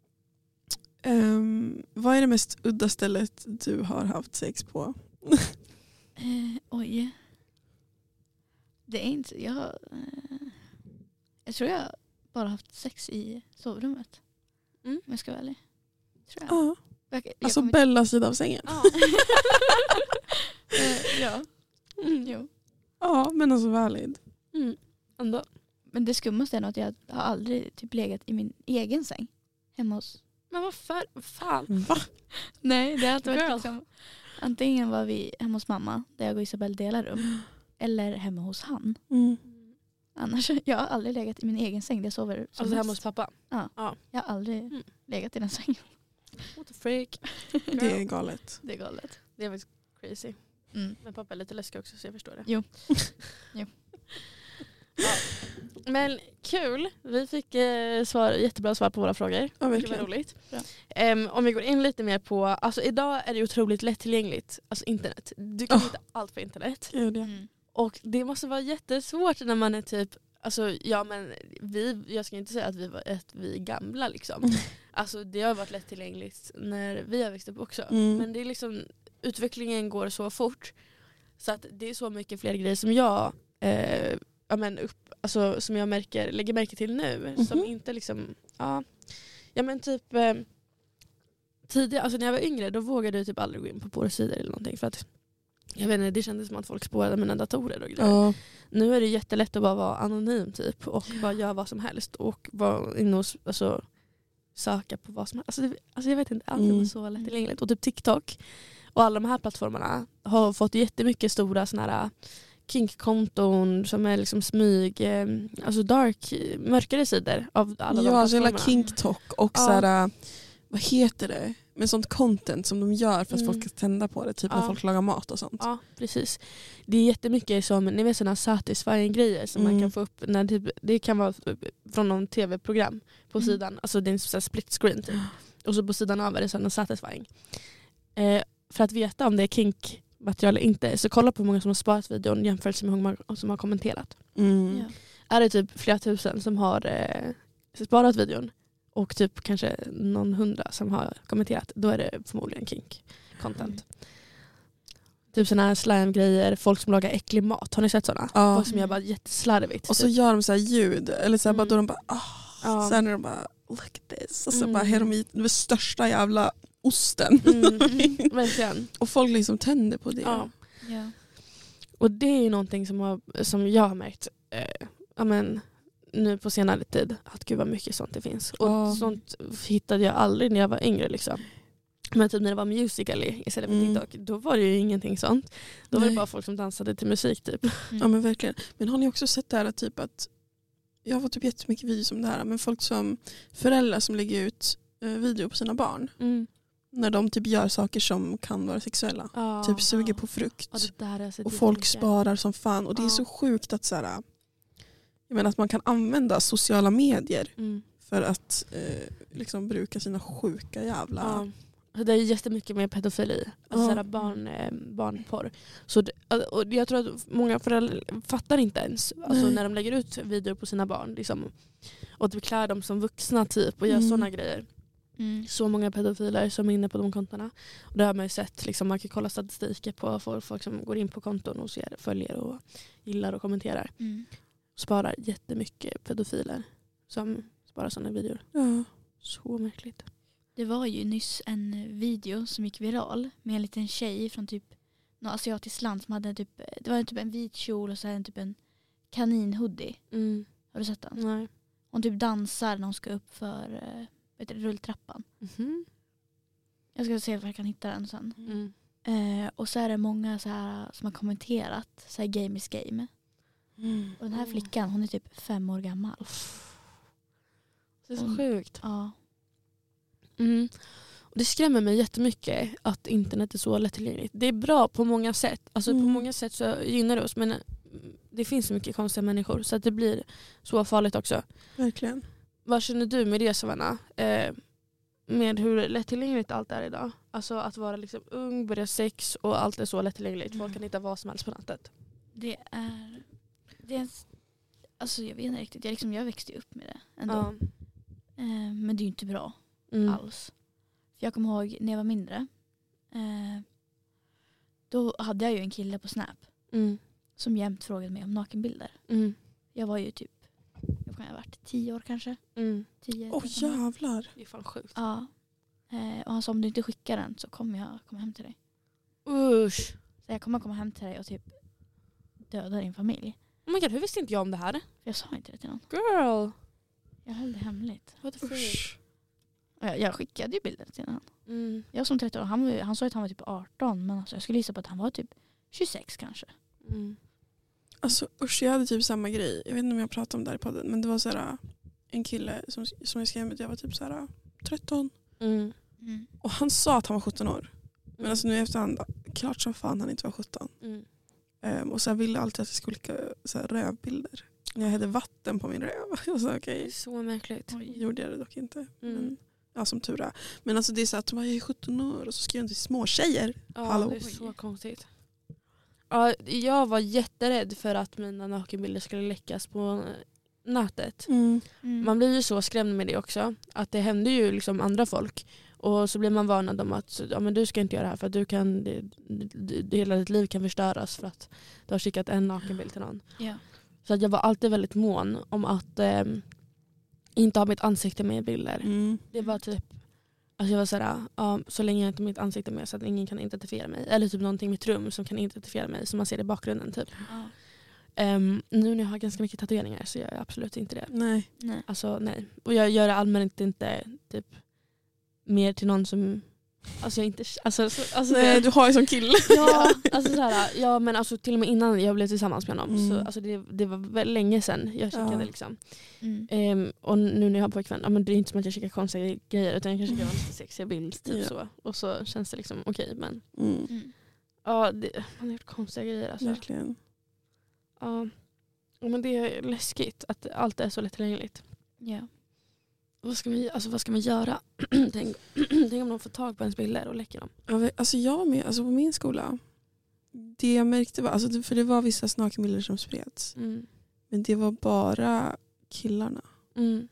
Ehm, vad är det mest udda stället du har haft sex på? Eh, oj. Det är inte... Jag, eh, jag tror jag bara haft sex i sovrummet. Mm. Om jag ska vara ärlig. Tror jag. Ja. jag, jag Alltså kommer- Bellas sida av sängen. Ja. Eh, ja. Mm. Jo. Ja, men alltså valid. Mm. Ändå. Men det skummaste är nog att jag har aldrig typ legat i min egen säng. Hemma hos... Men vad för, fan? Va? Nej, det har alltid varit Girl. liksom... Antingen var vi hemma hos mamma, där jag och Isabel delar rum. Eller hemma hos han. Mm. Annars, jag har aldrig legat i min egen säng där jag sover som Alltså mest. hemma hos pappa? Jag har aldrig Mm. legat i den sängen. What the freak? Det är galet. Det är galet. Det är faktiskt crazy. Mm. Men pappa är lite läskig också så jag förstår det. Jo. Jo. Ja. Men kul. Vi fick eh, svar, jättebra svar på våra frågor. Ja, Det var verkligen. roligt. Bra. Em, om vi går in lite mer på, alltså idag är det otroligt lättillgängligt. Alltså internet. Du kan Oh. hitta allt på internet. Gud, ja. Mm. Och det måste vara jättesvårt när man är typ, alltså ja men vi, jag ska inte säga att vi var att vi är gamla liksom. Mm. Alltså det har varit lättillgängligt när vi har växt upp också. Mm. Men det är liksom, utvecklingen går så fort. Så att det är så mycket fler grejer som jag eh, ja, men upp, alltså, som jag märker, lägger märke till nu. Mhm. Som inte liksom, ja, ja men typ eh, tidigare, alltså när jag var yngre då vågade jag typ aldrig gå in på porrsidor eller någonting för att jag vet inte, det kändes som att folk spårade mina datorer och grejer. Ja. Nu är det jättelätt att bara vara anonym typ och bara göra vad som helst och vara inne och alltså, söka på vad som helst. Alltså, det, alltså jag vet inte, allt Mm. är så lättillgängligt. Och typ TikTok och alla de här plattformarna har fått jättemycket stora såna här kink-konton som är liksom smyg, eh, alltså dark, mörkare sidor av alla Ja, de alltså hela plattformarna. KinkTok och Ja. så här, vad heter det? Med sånt content som de gör för att Mm. folk ska tända på det. Typ Ja. när folk lagar mat och sånt. Ja, precis. Det är jättemycket som, ni vet sådana satisfying-grejer som Mm. man kan få upp när typ, det kan vara från någon tv-program på Mm. sidan. Alltså det är en sån här split screen typ. Och så på sidan av är det sådana satisfying. Eh, för att veta om det är kink-material eller inte så kolla på hur många som har sparat videon jämfört med hur många som har kommenterat. Mm. Ja. Är det typ flera tusen som har eh, sparat videon och typ kanske någon hundra som har kommenterat, då är det förmodligen kink-content. Mm. Typ såna här slime-grejer, folk som lagar äcklig mat. Har ni sett såna? Ja. Folk som gör bara jätteslarvigt. Och så typ. gör de så här ljud. Eller så här, bara, Mm. då de bara, ah. Ja. Sen är de bara, look at this. Och så Mm. bara har de i den största jävla osten. Mm, verkligen. Och folk liksom tänder på det. Ja. Ja. Och det är ju någonting som, har, som jag har märkt eh, ja, men, nu på senare tid. Att gud vad mycket sånt det finns. Och Ja. sånt hittade jag aldrig när jag var yngre. Liksom. Men typ när det var Musical.ly istället för Mm. TikTok, då var det ju ingenting sånt. Då var det Nej. bara folk som dansade till musik typ. Ja men verkligen. Men har ni också sett det här typ att jag har fått typ jättemycket videos om det här, men folk som föräldrar som lägger ut eh, video på sina barn Mm. när de typ gör saker som kan vara sexuella. Ja. Typ suger Ja. på frukt. Ja, det där har jag sett Och folk jättemycket. sparar som fan. Och det är Ja. så sjukt att så här, jag menar att man kan använda sociala medier Mm. för att eh, liksom bruka sina sjuka jävla... Ja. Så det är jättemycket med pedofili. Alltså Ja. sådär barn, eh, barnporr. Så det, och jag tror att många föräldrar fattar inte ens alltså Nej. när de lägger ut videor på sina barn. Liksom, och typ klär dem som vuxna typ och gör Mm. sådana grejer. Mm. Så många pedofiler som är inne på de kontona. Och det har man ju sett. Liksom, man kan kolla statistiker på folk, folk som går in på konton och ser, följer och gillar och kommenterar. Mm. Sparar jättemycket pedofiler som sparar sådana videor. Ja. Så märkligt. Det var ju nyss en video som gick viral med en liten tjej från typ något asiatiskt land som hade typ, det var typ en vit kjol och så en typ en kaninhoodie. Mm. Har du sett den? Nej. Hon typ dansar när hon ska upp för eh, vet du, rulltrappan. Mm-hmm. Jag ska se om jag kan hitta den sen. Mm. Eh, och så är det många så här som har kommenterat så här game is game. Mm. Och den här flickan, hon är typ fem år gammal. Det är så Mm. sjukt. Ja. Mm. Och det skrämmer mig jättemycket att internet är så lättillgängligt. Det är bra på många sätt. Alltså Mm. på många sätt så gynnar det oss. Men det finns så mycket konstiga människor. Så att det blir så farligt också. Verkligen. Vad känner du med det, Savannah? Eh, med hur lättillgängligt allt är idag? Alltså att vara liksom ung, börja sex och allt är så lättillgängligt. Folk kan hitta vad som helst på nätet. Det är... Det är alltså jag vet inte riktigt. Jag, liksom, jag växte ju upp med det ändå. Ja. Eh, men det är ju inte bra Mm. alls. För jag kommer ihåg när jag var mindre. Eh, då hade jag ju en kille på Snap. Mm. Som jämt frågade mig om nakenbilder. Mm. Jag var ju typ... Jag kan ha varit tio år kanske. Mm. Tio, Åh tretton år. jävlar. Det är fan sjukt. Ja. Eh, och han sa om du inte skickar den så kommer jag komma hem till dig. Usch. Så jag kommer komma hem till dig och typ döda din familj. Oh my God, hur visste inte jag om det här? För jag sa inte det till någon. Girl. Jag höll det hemligt. What the fuck? Usch. Och jag, jag skickade ju bilder till honom. Mm. Jag som tretton år, han, var, han sa att han var typ arton. Men alltså, jag skulle gissa på att han var typ tjugosex kanske. Mm. Alltså usch, jag hade typ samma grej. Jag vet inte om jag pratade om det här i podden. Men det var så här, en kille som, som jag skrev med. Jag var typ så här, tretton. Mm. Mm. Och han sa att han var sjutton år. Men alltså nu i efterhand, klart som fan han inte var sjutton. Mm. Um, och så ville jag alltid att jag skulle skicka så här, rövbilder. Jag hade vatten på min röv. Jag sa Det är okej. så märkligt. Oj. Gjorde jag det dock inte. Mm. Men, ja, som tur är. Men alltså det är så att de var ju sjutton år och så skrev de till små tjejer. Ja, Hallå. det är så konstigt. Ja, jag var jätterädd för att mina nakenbilder skulle läckas på nätet. Mm. Mm. Man blir ju så skrämd med det också. Att det händer ju liksom andra folk. Och så blir man varnad om att ja, men du ska inte göra det här för att du kan, det, det, det, hela ditt liv kan förstöras för att du har skickat en nakenbild till någon. Ja. Så att jag var alltid väldigt mån om att eh, inte ha mitt ansikte med i bilder. Mm. Det var typ, alltså jag var såhär, ja, så länge jag inte har mitt ansikte med så att ingen kan identifiera mig. Eller typ någonting i mitt rum som kan identifiera mig som man ser i bakgrunden typ. Ja. Um, nu när jag har ganska mycket tatueringar så gör jag absolut inte det. Nej. Nej. Alltså nej. Och jag gör det allmänt inte typ mer till någon som, alltså jag inte, alltså, så, alltså Nej, det, du har ju som kille. ja, alltså såhär, ja men alltså till och med innan jag blev tillsammans med honom Mm. så alltså det, det var väldigt länge sedan jag kikade Ja. liksom. Mm. Um, och nu när jag har pojkvän, ja, men det är inte som att jag kikar konstiga grejer utan jag kan kika en sexiga bild typ Ja. så. Och så känns det liksom okej men Mm. Mm. ja, det, man har gjort konstiga grejer alltså. Verkligen. Ja. Ja, men det är läskigt att allt är så lättillgängligt. Ja. Vad ska, vi, alltså, vad ska man göra? tänk, tänk om de får tag på ens bilder och läcker dem. Ja, vi- alltså jag med, alltså på min skola. Det jag märkte var, alltså det, för det var vissa nakenbilder som spreds. Mm. Men det var bara killarna. Mm.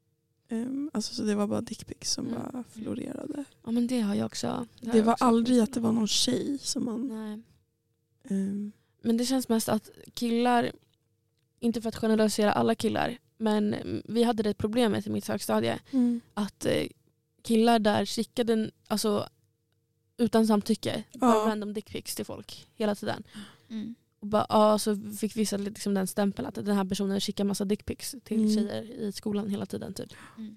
Um, alltså så det var bara dickpics som Mm. bara florerade. Ja men det har jag också. har Det jag var också. aldrig att det var någon tjej som man... Nej. Um, Men det känns mest att killar, inte för att generalisera alla killar, men vi hade det problemet i mitt högstadie. mm. Att eh, killar där skickade alltså, utan samtycke bara Ja. random dickpics till folk hela tiden. Mm. Och bara, ja, så fick vissa liksom den stämpeln att den här personen skickar massa dickpics till Mm. tjejer i skolan hela tiden typ. Mm.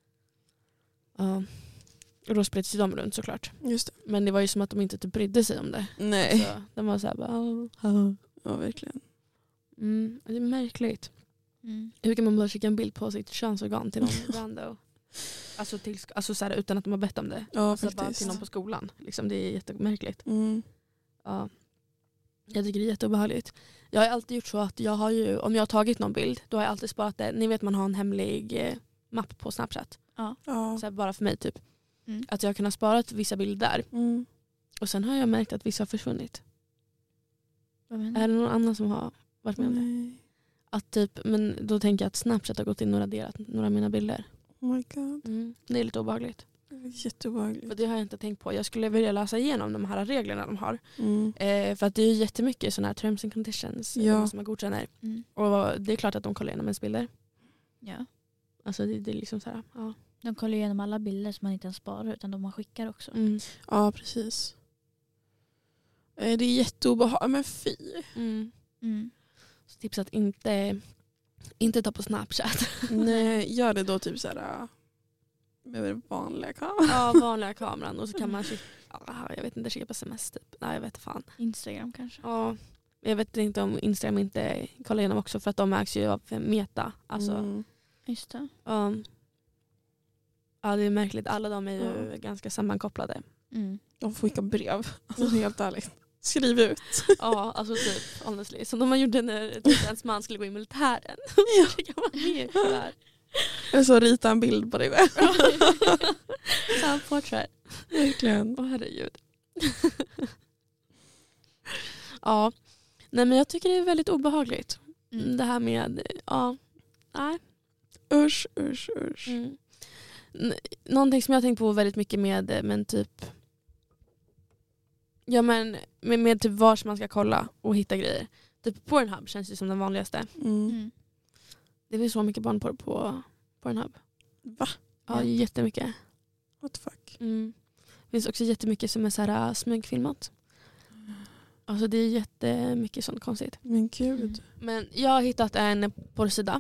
Ja. Och då spreds ju de runt såklart. Just det. Men det var ju som att de inte typ brydde sig om det. Nej. Så de var så här bara, "Ah, ah." Ja, verkligen. Mm, det är märkligt. Mm. Hur kan man bara skicka en bild på sitt könsorgan till någon rando? Alltså, till, alltså så här, utan att de har bett om det. Ja, Alltså bara faktiskt. till någon på skolan. Liksom, det är jättemärkligt. Mm. Ja. Jag tycker det är jätteobehagligt. Jag har alltid gjort så att jag har ju, om jag har tagit någon bild, då har jag alltid sparat det. Ni vet man har en hemlig eh, mapp på Snapchat. Ja. Ja. Så här, bara för mig typ. Mm. Att jag har kunnat spara vissa bilder där. Mm. Och sen har jag märkt att vissa har försvunnit. Vad menar Är du? det någon annan som har varit med om det? Nej. Att typ, men då tänker jag att Snapchat har gått in och raderat några av mina bilder. Oh my god. Mm. Det är lite obehagligt. Jätteobehagligt. För det har jag inte tänkt på. Jag skulle vilja läsa igenom de här reglerna de har. Mm. Eh, för att det är ju jättemycket sådana här terms and conditions Ja. som man godkänner. Mm. Och det är klart att de kollar igenom ens bilder. Ja. Alltså det, det är liksom så här, ja. De kollar igenom alla bilder som man inte ens sparar utan de man skickar också. Mm. Ja, precis. Eh, Det är jätteobehagligt. Men fy. Mm. Mm. Så tips att inte, inte ta på Snapchat. Nej, gör det då typ så här med vanliga kameror. Ja, vanliga kameran. Och så kan man kika, ja, jag vet inte, kika på sms typ. Nej, jag vet fan. Instagram kanske. Ja, jag vet inte om Instagram inte kollar igenom också för att de ägs ju av Meta. Alltså, Mm. Just det. um, ja, det är märkligt. Alla de är ju Ja. ganska sammankopplade. Mm. De får skicka brev. Alltså helt ärligt. Skriv ut. Ja, alltså typ, honestly. Som de man gjorde när typ, ens man skulle gå i militären. Ja. Det kan vara med på det här. Eller så rita en bild på dig själv. Så här portrait. Verkligen. Åh herregud. Ja, nej men jag tycker det är väldigt obehagligt. Mm. Det här med, ja, nej. Usch, usch, usch. Mm. N- Någonting som jag har tänkt på väldigt mycket med, men typ, ja men med, med typ vars man ska kolla och hitta grejer. Typ Pornhub känns ju som den vanligaste. Mm. Mm. Det finns så mycket barnporr på Pornhub. Va? Ja, Ja. jättemycket. What the fuck? Mm. Det finns också jättemycket som är så här äh, smygfilmat. Alltså det är jättemycket sånt konstigt. Men gud. Mm. Men jag har hittat en porrsida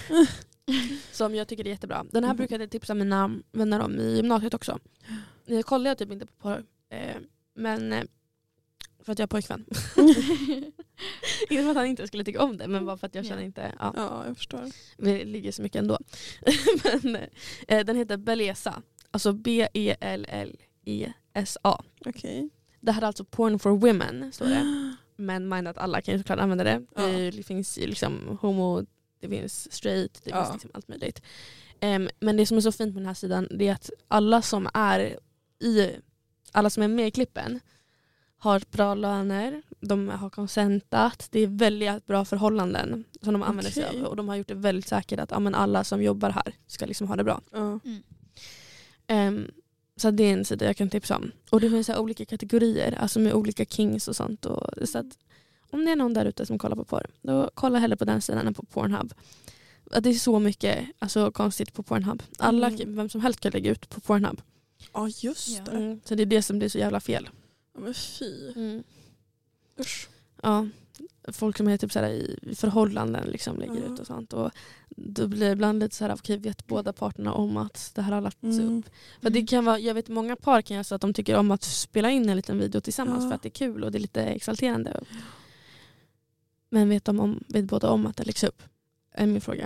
som jag tycker är jättebra. Den här Mm. brukade jag tipsa mina vänner om i gymnasiet också. Jag kollar jag typ inte på porr. Eh, men eh, för att jag har pojkvän. Inte för att han inte skulle tycka om det, men bara för att jag känner Ja. inte... Ja. Ja, jag förstår. Det ligger så mycket ändå. Men, eh, den heter Bellesa. Alltså B E L L E S A. Okej. Det här är alltså porn for women, står det. Men mind att alla kan ju såklart använda det. Ja. Det finns ju liksom homo, det finns straight, det Ja. finns liksom allt möjligt. Um, men det som är så fint med den här sidan, det är att alla som är i, alla som är med i klippen har bra löner, de har konsentat, det är väldigt bra förhållanden som de använder sig Okej. av. Och de har gjort det väldigt säkert att ja, men alla som jobbar här ska liksom ha det bra. Ja. Mm. Um, så det är en sida jag kan tipsa om. Och det finns så här olika kategorier, alltså med olika kings och sånt. Och, så att om det är någon där ute som kollar på porr, då kolla hellre på den sidan än på Pornhub. Att det är så mycket alltså, konstigt på Pornhub. Alla, Mm. vem som helst kan lägga ut på Pornhub. Ja, just Ja. det. Mm. Så det är det som blir så jävla fel. Ja, men fy. Mm. Usch. Ja, folk som är typ så här i i förhållanden liksom lägger Ja. ut och sånt. Och då blir det ibland lite så här, okej, vet båda parterna om att det här har lagts Mm. upp. För det kan vara, jag vet många par kan göra så att de tycker om att spela in en liten video tillsammans Ja. för att det är kul och det är lite exalterande. Men vet de om, vet båda om att det läggs upp? Är min fråga.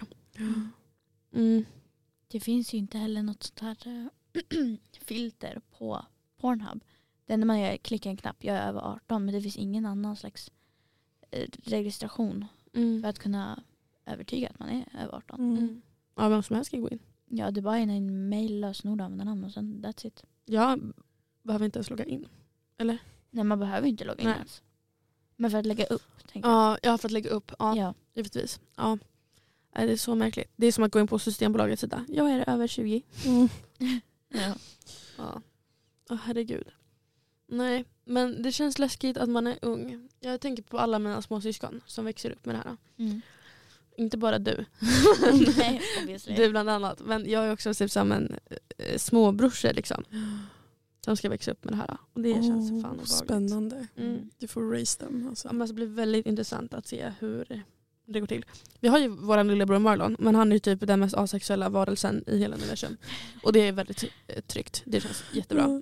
Mm. Det finns ju inte heller något sånt här äh, filter på Pornhub. Det enda man gör är klicka en knapp, jag är över arton, men det finns ingen annan slags eh, registration Mm. för att kunna övertyga att man är över arton. Mm. Mm. Ja, vem som helst kan gå in. Ja, det är bara en mail, lösenord, användarnamn och sen that's it. Jag behöver inte ens logga in. Nej, man behöver inte logga in Nej. ens. Men för att lägga upp, tänker jag. Ja, jag har fått lägga upp. Ja, Ja. givetvis. Ja. Nej, det är så märkligt. Det är som att gå in på Systembolagets sida. Jag är över tjugo. Mm. Ja. Ja. Åh, herregud. Nej, men det känns läskigt att man är ung. Jag tänker på alla mina små syskon som växer upp med det här. Mm. Inte bara du. Nej, obviously. Du bland annat. Men jag är också typ som en eh, småbrorsor liksom. Som ska växa upp med det här. Och det känns Åh, fan obehagligt. spännande. Mm. Du får raise dem. Alltså. Ja, men det blir väldigt intressant att se hur det går till. Vi har ju vår lillebror Marlon, men han är ju typ den mest asexuella varelsen i hela universum. Och det är väldigt eh, tryggt. Det känns jättebra. Mm.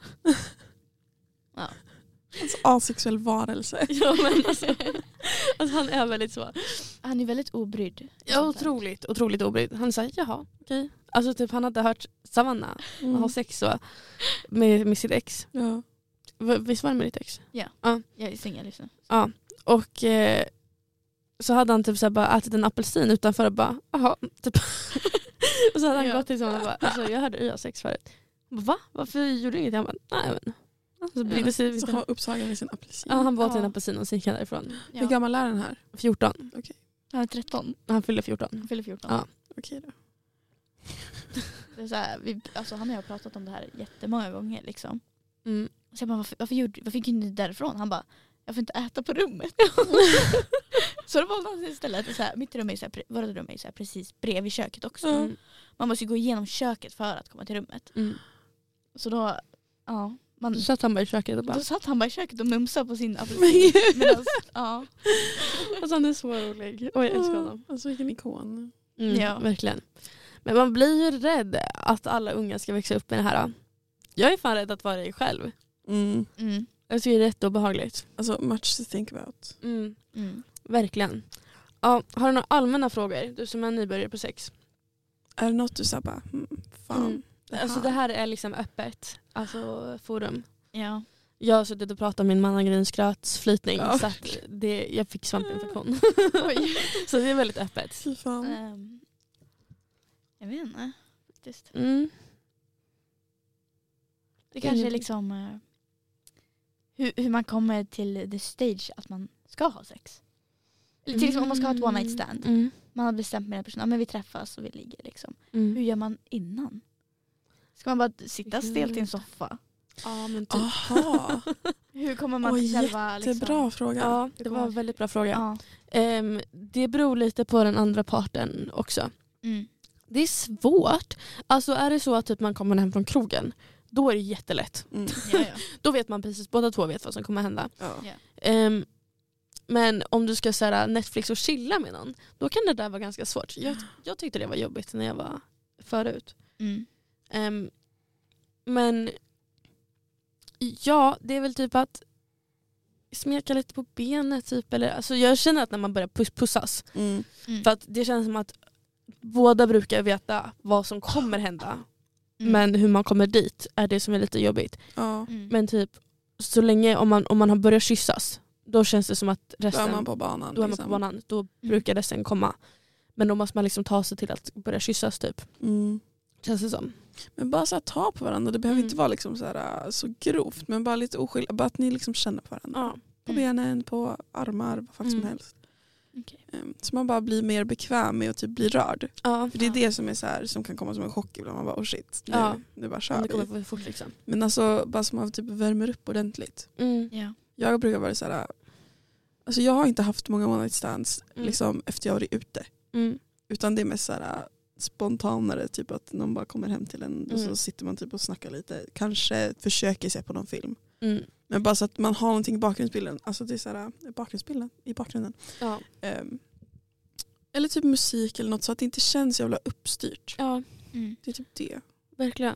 Ja. Alltså asexuell varelse. Ja, men alltså, alltså, han är väldigt så. Han är väldigt obrydd. Ja, otroligt, otroligt obrydd. Han säger jaha, okej. Alltså typ han hade hört Savannah Mm. ha sex så med, med sitt ex. Ja. V- Visst var det med ditt ex? Jag är singel just nu. Ja. Och eh, så hade han typ så här bara ätit en apelsin utanför och bara, jaha, typ. Och så hade han Ja. gått till honom och bara, alltså jag hörde jag har sex förut. Han bara, va? Varför gjorde du inget? Han bara, nej men. Så brydde sig. Så har uppsagan i sin apelsin. Ja, han bad till en Ja. apelsin och sen gick han därifrån. Ja. Hur gammal är den här? fjorton. Han är tretton. Han fyllde fjorton. Han fyller fjorton. Ja. Okej då. Det är så här, vi, alltså, han och jag har pratat om det här jättemånga gånger. Liksom. Mm. Så jag bara, varför, varför, gjorde, varför gick du inte därifrån? Han bara, jag får inte äta på rummet. Så då valde han istället. Så här, mitt rum är, så här, vårt rum är så här, precis bredvid köket också. Mm. Man måste ju gå igenom köket för att komma till rummet. Mm. Så då, ja. Man, Så satt han bara i köket och bara... Då satt han bara i köket och mumsade på sin apelsin. Medans, ja. Alltså han är så rolig. Och jag älskar honom. Alltså vilken ikon. Mm, Ja. Verkligen. Men man blir ju rädd att alla unga ska växa upp med det här. Jag är fan rädd att vara dig själv. Mm. Mm. Jag tycker det är rätt obehagligt. Alltså much to think about. Mm. Mm. Verkligen. Ja, har du några allmänna frågor? Du som är nybörjare på sex. Är det något du sa bara, mm, fan. Mm. Det Alltså här. det här är liksom öppet. Alltså forum. Ja. Jag har suttit och pratat om min mannagrynsgrötsflytning. Ja. Så att det, jag fick svampinfektion. Oj. Så det är väldigt öppet. Fy fan. Um, jag vet inte. Faktiskt. Mm. Det kanske är Mm. liksom uh, hur, hur man kommer till the stage att man ska ha sex. Eller till exempel om man ska ha ett one night stand. Mm. Man har bestämt med den personen, ja, men vi träffas och vi ligger liksom. Mm. Hur gör man innan? Ska man bara sitta stelt i en soffa? Ja, men typ. Aha. Hur kommer man Oj, till själva liksom? Jättebra fråga. Ja, det var en väldigt bra fråga. Ja. Ehm, det beror lite på den andra parten också. Mm. Det är svårt. Alltså är det så att typ man kommer hem från krogen, då är det jättelätt. Mm. Ja, ja. Då vet man precis, båda två vet vad som kommer hända. Ja. Ja. Ehm, men om du ska säga Netflix och chilla med någon, då kan det där vara ganska svårt. Jag, jag tyckte det var jobbigt när jag var förut. Mm. Ehm, men ja, det är väl typ att smeka lite på benet typ. Eller, alltså jag känner att när man börjar pus- pussas, Mm. Mm. för att det känns som att båda brukar veta vad som kommer hända. Mm. Men hur man kommer dit är det som är lite jobbigt. Ja. Mm. Men typ så länge om man, om man har börjat kyssas, då känns det som att Då resten, är man på banan. då är man liksom. på banan. Då brukar resten komma. Men då måste man liksom ta sig till att börja kyssas typ. Mm. Känns det som. Men bara så här, ta på varandra. Det behöver Mm. inte vara liksom så, här, så grovt. Men bara lite oskyldigt. Bara att ni liksom känner på varandra. Ja. På Mm. benen, på armar, vad fan som Mm. helst. Okej. Um, så man bara blir mer bekväm med att typ bli rörd. Ja. För det är Ja. det som är så här, som kan komma som en chock ibland. Man bara, oh shit. Nu, Ja. nu bara Om kör det kommer vi. för fort liksom. Men alltså bara som man typ värmer upp ordentligt. Mm. Ja. Jag brukar vara så här. Alltså jag har inte haft många one night stands Mm. liksom, efter jag varit ute. Mm. Utan det är mest så här spontanare, typ att någon bara kommer hem till en och så Mm. sitter man typ och snackar lite. Kanske försöker se på någon film. Mm. Men bara så att man har någonting i bakgrundsbilden. Alltså det är så här, bakgrundsbilden i bakgrunden. Ja. Um, eller typ musik eller något så att det inte känns jävla uppstyrt. Ja, Mm. Det är typ det. verkligen.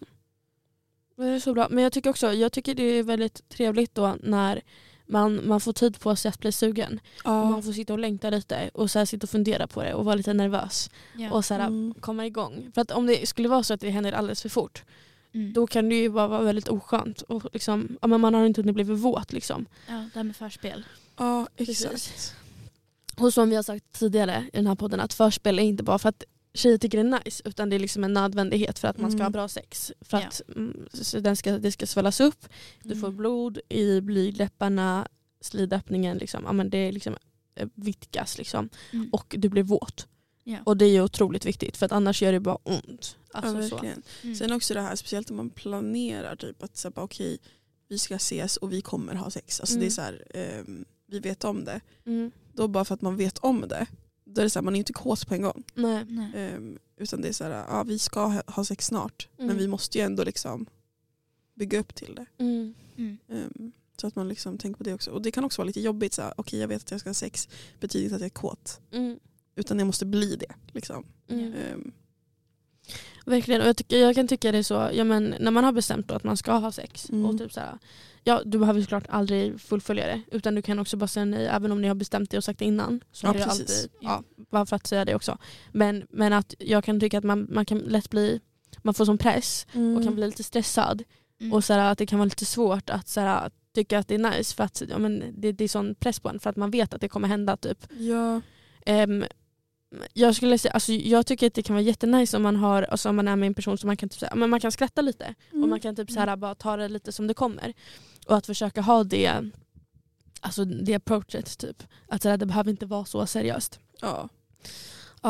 Det är så bra. Men jag tycker också, jag tycker det är väldigt trevligt då när man, man får tid på sig att bli sugen. Och man får sitta och längta lite och så här sitta och fundera på det och vara lite nervös. Ja. Och så här, Mm. komma igång. För att om det skulle vara så att det händer alldeles för fort, Mm. då kan det ju bara vara väldigt oskönt. Och liksom, ja, men man har inte hunnit bli våt liksom. Ja, det här med förspel. Ja, Precis. exakt. Och som vi har sagt tidigare i den här podden, att förspel är inte bara för att tjejer tycker det är nice, utan det är liksom en nödvändighet för att man ska Mm. ha bra sex. För Ja. att mm, så den ska, det ska svällas upp, du får Mm. blod i blygdläpparna, slidöppningen, liksom. Ja, men det är liksom eh, vitkas liksom. Mm. Och du blir våt. Ja. Och det är ju otroligt viktigt, för att annars gör det bara ont. Alltså, Ja, så. verkligen. Mm. Sen också det här, speciellt om man planerar typ att säga okej, vi ska ses och vi kommer ha sex. Alltså Mm. det är så här, ehm, vi vet om det. Mm. Då bara för att man vet om det, då är det så här, man är inte kåt på en gång. Nej. Nej. Ehm, utan det är så här, ja vi ska ha, ha sex snart. Mm. Men vi måste ju ändå liksom bygga upp till det. Mm. Mm. Ehm, så att man liksom tänker på det också. Och det kan också vara lite jobbigt. Så här, okej jag vet att jag ska ha sex, betyder inte att jag är kåt. Mm. Utan jag måste bli det. Liksom. Mm. Ehm, Verkligen, och jag, tycker, jag kan tycka det är så, ja, men när man har bestämt då att man ska ha sex, Mm. och typ så här, ja, du behöver såklart aldrig fullfölja det, utan du kan också bara säga nej, även om ni har bestämt det och sagt det innan. Så Ja, är det precis. alltid, ja, bara för att säga det också. Men, men att jag kan tycka att man, man kan lätt bli, man får sån press och kan bli lite stressad. Mm. Och så här, att det kan vara lite svårt att så här, tycka att det är nice, för att ja, men det, det är sån press på en, för att man vet att det kommer hända typ. ja. Ehm, jag skulle säga, alltså, jag tycker att det kan vara jättenice om man har, alltså, om man är med en person som man kan typ, säga, men man kan skratta lite Mm. och man kan typ så här, bara ta det lite som det kommer, och att försöka ha det, alltså det approachet typ, att så här, det behöver inte vara så seriöst. Ja. Ja.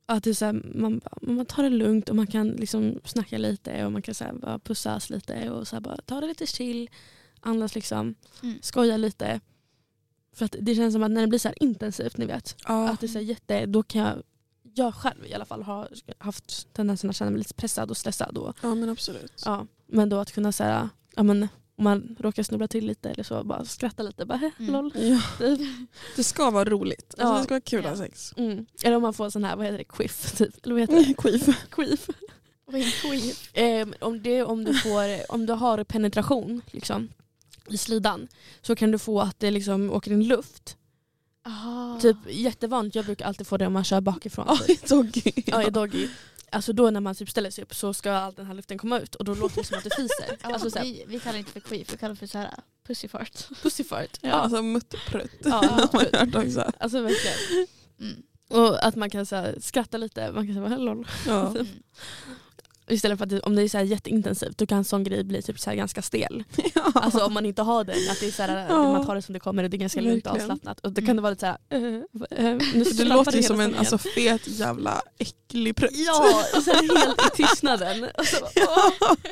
Att det är så här, man, man tar det lugnt och man kan liksom snacka lite och man kan så här, bara pussas lite och så här, bara ta det lite chill, andas liksom, Mm. skoja lite. För att det känns som att när det blir så här intensivt, ni vet, Ja. att det är så här jätte, då kan jag, jag själv i alla fall ha haft tendensen att känna mig lite pressad och stressad. Och, ja, men absolut. ja, men då att kunna säga, ja men om man råkar snubbla till lite eller så, bara skratta lite, bara Mm. lol. Ja. Det ska vara roligt. Alltså, Ja. det ska vara kul att Ja. ha sex. Mm. Eller om man får sån här, vad heter det, quiff typ. Eller vad heter det? Queef. Queef. Vad är en queef? Eh, om, det, om, du får, om du har penetration liksom, i slidan så kan du få att det liksom åker in luft. Aha. Typ jättevanligt, jag brukar alltid få det om man kör bakifrån. Ja, typ. i doggy. Ja, i doggy. Alltså då när man typ ställer sig upp så ska all den här luften komma ut och då låter det som att det fiser. Ja, Alltså såhär, vi, vi kallar det inte för queef, vi kallar det för så här pussy fart. pussyfart. Ja, Ja. alltså muttprutt. Ja, har man muttprutt. hört också. Alltså verkligen. Mm. Och att man kan så här, skratta lite, man kan säga lol. Ja. Mm. Istället för att det, om det är så här jätteintensivt då kan en sån grej bli typ så här ganska stel. Ja. Alltså om man inte har den, att det är så här, Ja. man tar det som det kommer och det är ganska lugnt och Verkligen. avslappnat. Och då kan det vara lite så här, uh, uh, nu Det låter ju som en alltså, fet jävla äcklig prutt. ja, och sen helt i tystnaden. Och så, åh,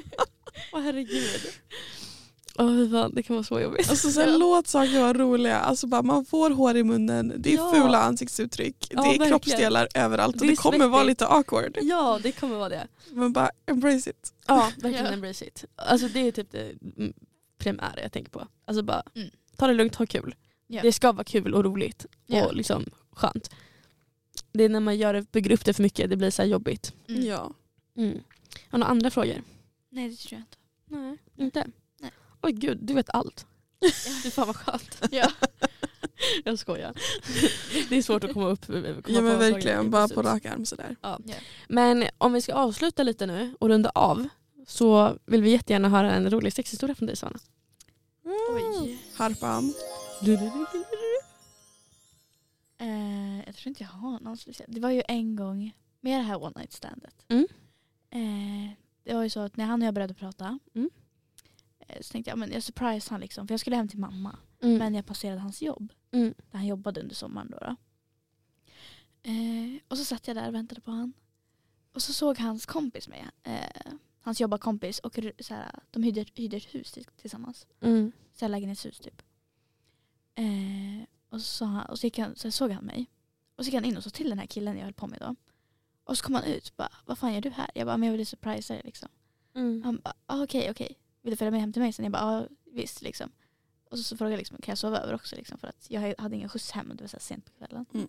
åh herregud. Åh, fan, det kan vara så jobbigt. Alltså så här, låt saker vara roliga. Alltså bara, man får hår i munnen, det är Ja. fula ansiktsuttryck, Ja, det är verkligen. kroppsdelar överallt och Det det, är kommer svettigt. vara lite awkward. Ja, det kommer vara det. Men bara embrace it. Ja, verkligen Ja. embrace it. Alltså det är typ det mm, primära jag tänker på. Alltså bara, Mm. ta det lugnt, ha kul. Ja. Det ska vara kul och roligt Ja. och liksom skönt. Det är när man gör det, bygger upp det för mycket, det blir så här jobbigt. Mm. Ja. Mm. Har du några andra frågor? Nej, det tror jag inte. Nej, inte? Nej. Oj gud, du vet allt. Fy fan vad skönt. Ja. Jag skojar. Det är svårt att komma upp komma Ja på men frågor. verkligen, bara på Precis. rak arm sådär. Ja. Ja. Men om vi ska avsluta lite nu och runda av så vill vi jättegärna höra en rolig sexhistoria från dig, Svana. Oj. Harpan. Eh, jag tror inte jag har någon speciell. Det var ju en gång med det här one night standet. Mm. Eh, det var ju så att när han och jag började prata Mm. eh, så tänkte jag men jag surprise han liksom. För jag skulle hem till mamma. Mm. Men jag passerade hans jobb. Mm. Där han jobbade under sommaren då. då. Eh, och så satt jag där och väntade på han. Och så såg hans kompis med. Eh, hans jobbarkompis. Och så här, de hyrde, hyrde ett hus tillsammans. Mm. Så här lägenhetshus typ. Eh, och så, sa han, och så, gick han, så såg han mig. Och så gick han in och så till den här killen jag höll på med då. Och så kom han ut och bara, vad fan gör du här? Jag bara, men jag ville surprisa dig liksom. Mm. Han bara, ah, okej, okej. Vill du följa med hem till mig sen? Jag bara, ja visst liksom. Och så, så frågade jag liksom, kan jag sova över också liksom? För att jag hade ingen skjuts hem och det var så här sent på kvällen. Mm.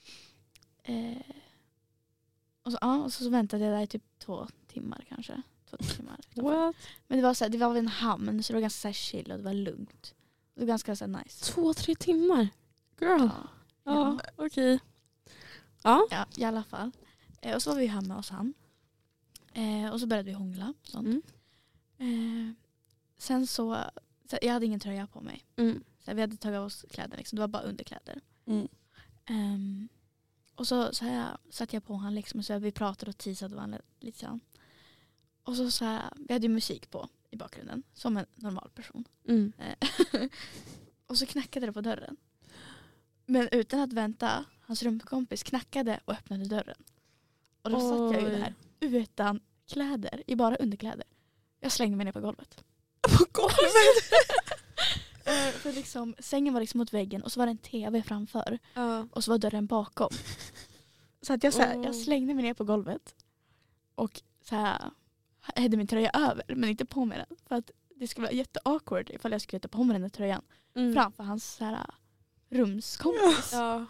Eh, och, så, ja, och så, så väntade jag där i typ två timmar kanske. Två timmar. What? Men det var, så här, det var en hamn så det var ganska så här chill och det var lugnt. Det var ganska så här, nice. Två, tre timmar? Girl. Ja, Ja, ja. okej. Ja. ja, i alla fall. Eh, och så var vi hemma hos han. Eh, och så började vi hångla. Sånt. Mm. Eh, sen så, så, jag hade ingen tröja på mig. Mm. Så vi hade tagit av oss kläder. Liksom. Det var bara underkläder. Mm. Um, och så, så här, satt jag på honom liksom, och så här, vi pratade och teasade varandra lite grann. Och så, så här, vi hade ju musik på i bakgrunden. Som en normal person. Mm. Eh, och så knackade det på dörren. Men utan att vänta, hans rumskompis knackade och öppnade dörren. Och då satt jag ju Oj. där utan kläder, i bara underkläder. Jag slängde mig ner på golvet. På golvet? Eh, för liksom, sängen var liksom mot väggen och så var det en tv framför. Ja. Och så var dörren bakom. Så att jag, så här, Oh. jag slängde mig ner på golvet. Och så här, hade min tröja över, men inte på mig den. För att det skulle vara jätteawkward ifall jag skulle ta på mig den där tröjan. Mm. Framför hans så här, rumskompis. Ja.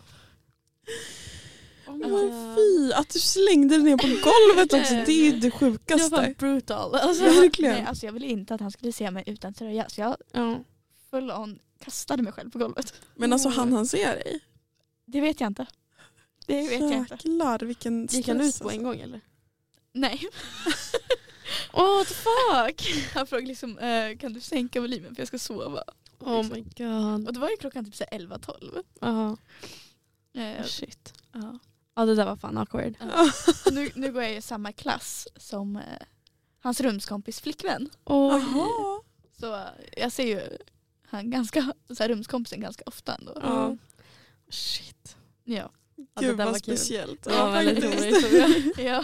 Oh my Men God. fy, att du slängde dig ner på golvet också, det är ju det Det var sjukaste. fan brutal. Alltså, Verkligen. nej, alltså jag ville inte att han skulle se mig utan tröja. Så jag Ja. full on kastade mig själv på golvet. Men alltså han han ser dig. Det vet jag inte. Det vet jag inte. Jäklar vilken Gick han ut stress, på en alltså. gång eller? Nej. Oh, what the fuck? Han frågade liksom, eh, kan du sänka volymen för jag ska sova? Oh my god. Och det var ju klockan typ så här elva tolv. Ja. Eh, Shit. ja. Ja, det där var fan awkward. Ja. nu, nu går jag i samma klass som eh, hans rumskompis flickvän. Oj. Jaha. Så eh, jag ser ju han ganska, så här, rumskompisen ganska ofta ändå. Ja. Shit. Ja. Ja, Gud det där vad var kul. speciellt. Det var väldigt faktiskt. rolig historia. Ja.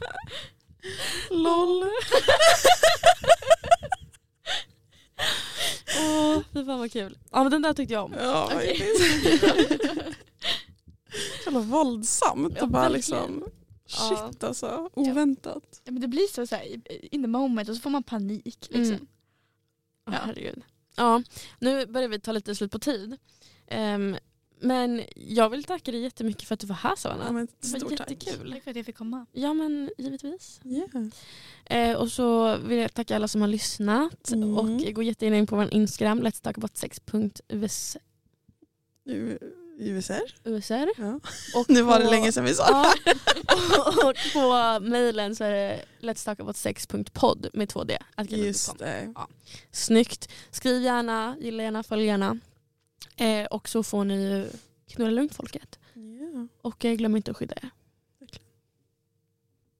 Lol. Åh, fy fan vad kul. Ja men den där tyckte jag om. Ja, Okej. faktiskt. Jävla våldsamt. Ja, och bara verkligen. liksom, shit Ja. alltså. Oväntat. Ja, men det blir så, så här, in the moment och så får man panik. Liksom. Mm. Ja, herregud. Ja, nu börjar vi ta lite slut på tid. Ehm, men jag vill tacka dig jättemycket för att du var här, Savannah. Ja, men Det var stort tack. jättekul. Tack för att jag fick komma. Ja men givetvis. Yeah. Eh, och så vill jag tacka alla som har lyssnat. Mm. Och gå jättegärna in på vår Instagram, let's talk about sex punkt u s U- U S R? r. Ja. Och Nu var det på- länge sedan vi sa Ja, och på mejlen så är det let's talk about sex punkt podd med två d. at gmail punkt com. Just det. Snyggt. Skriv gärna, gilla gärna, följ gärna. Eh, och så får ni ju knulla lugnt folket. Yeah. Och eh, glöm inte att skydda er.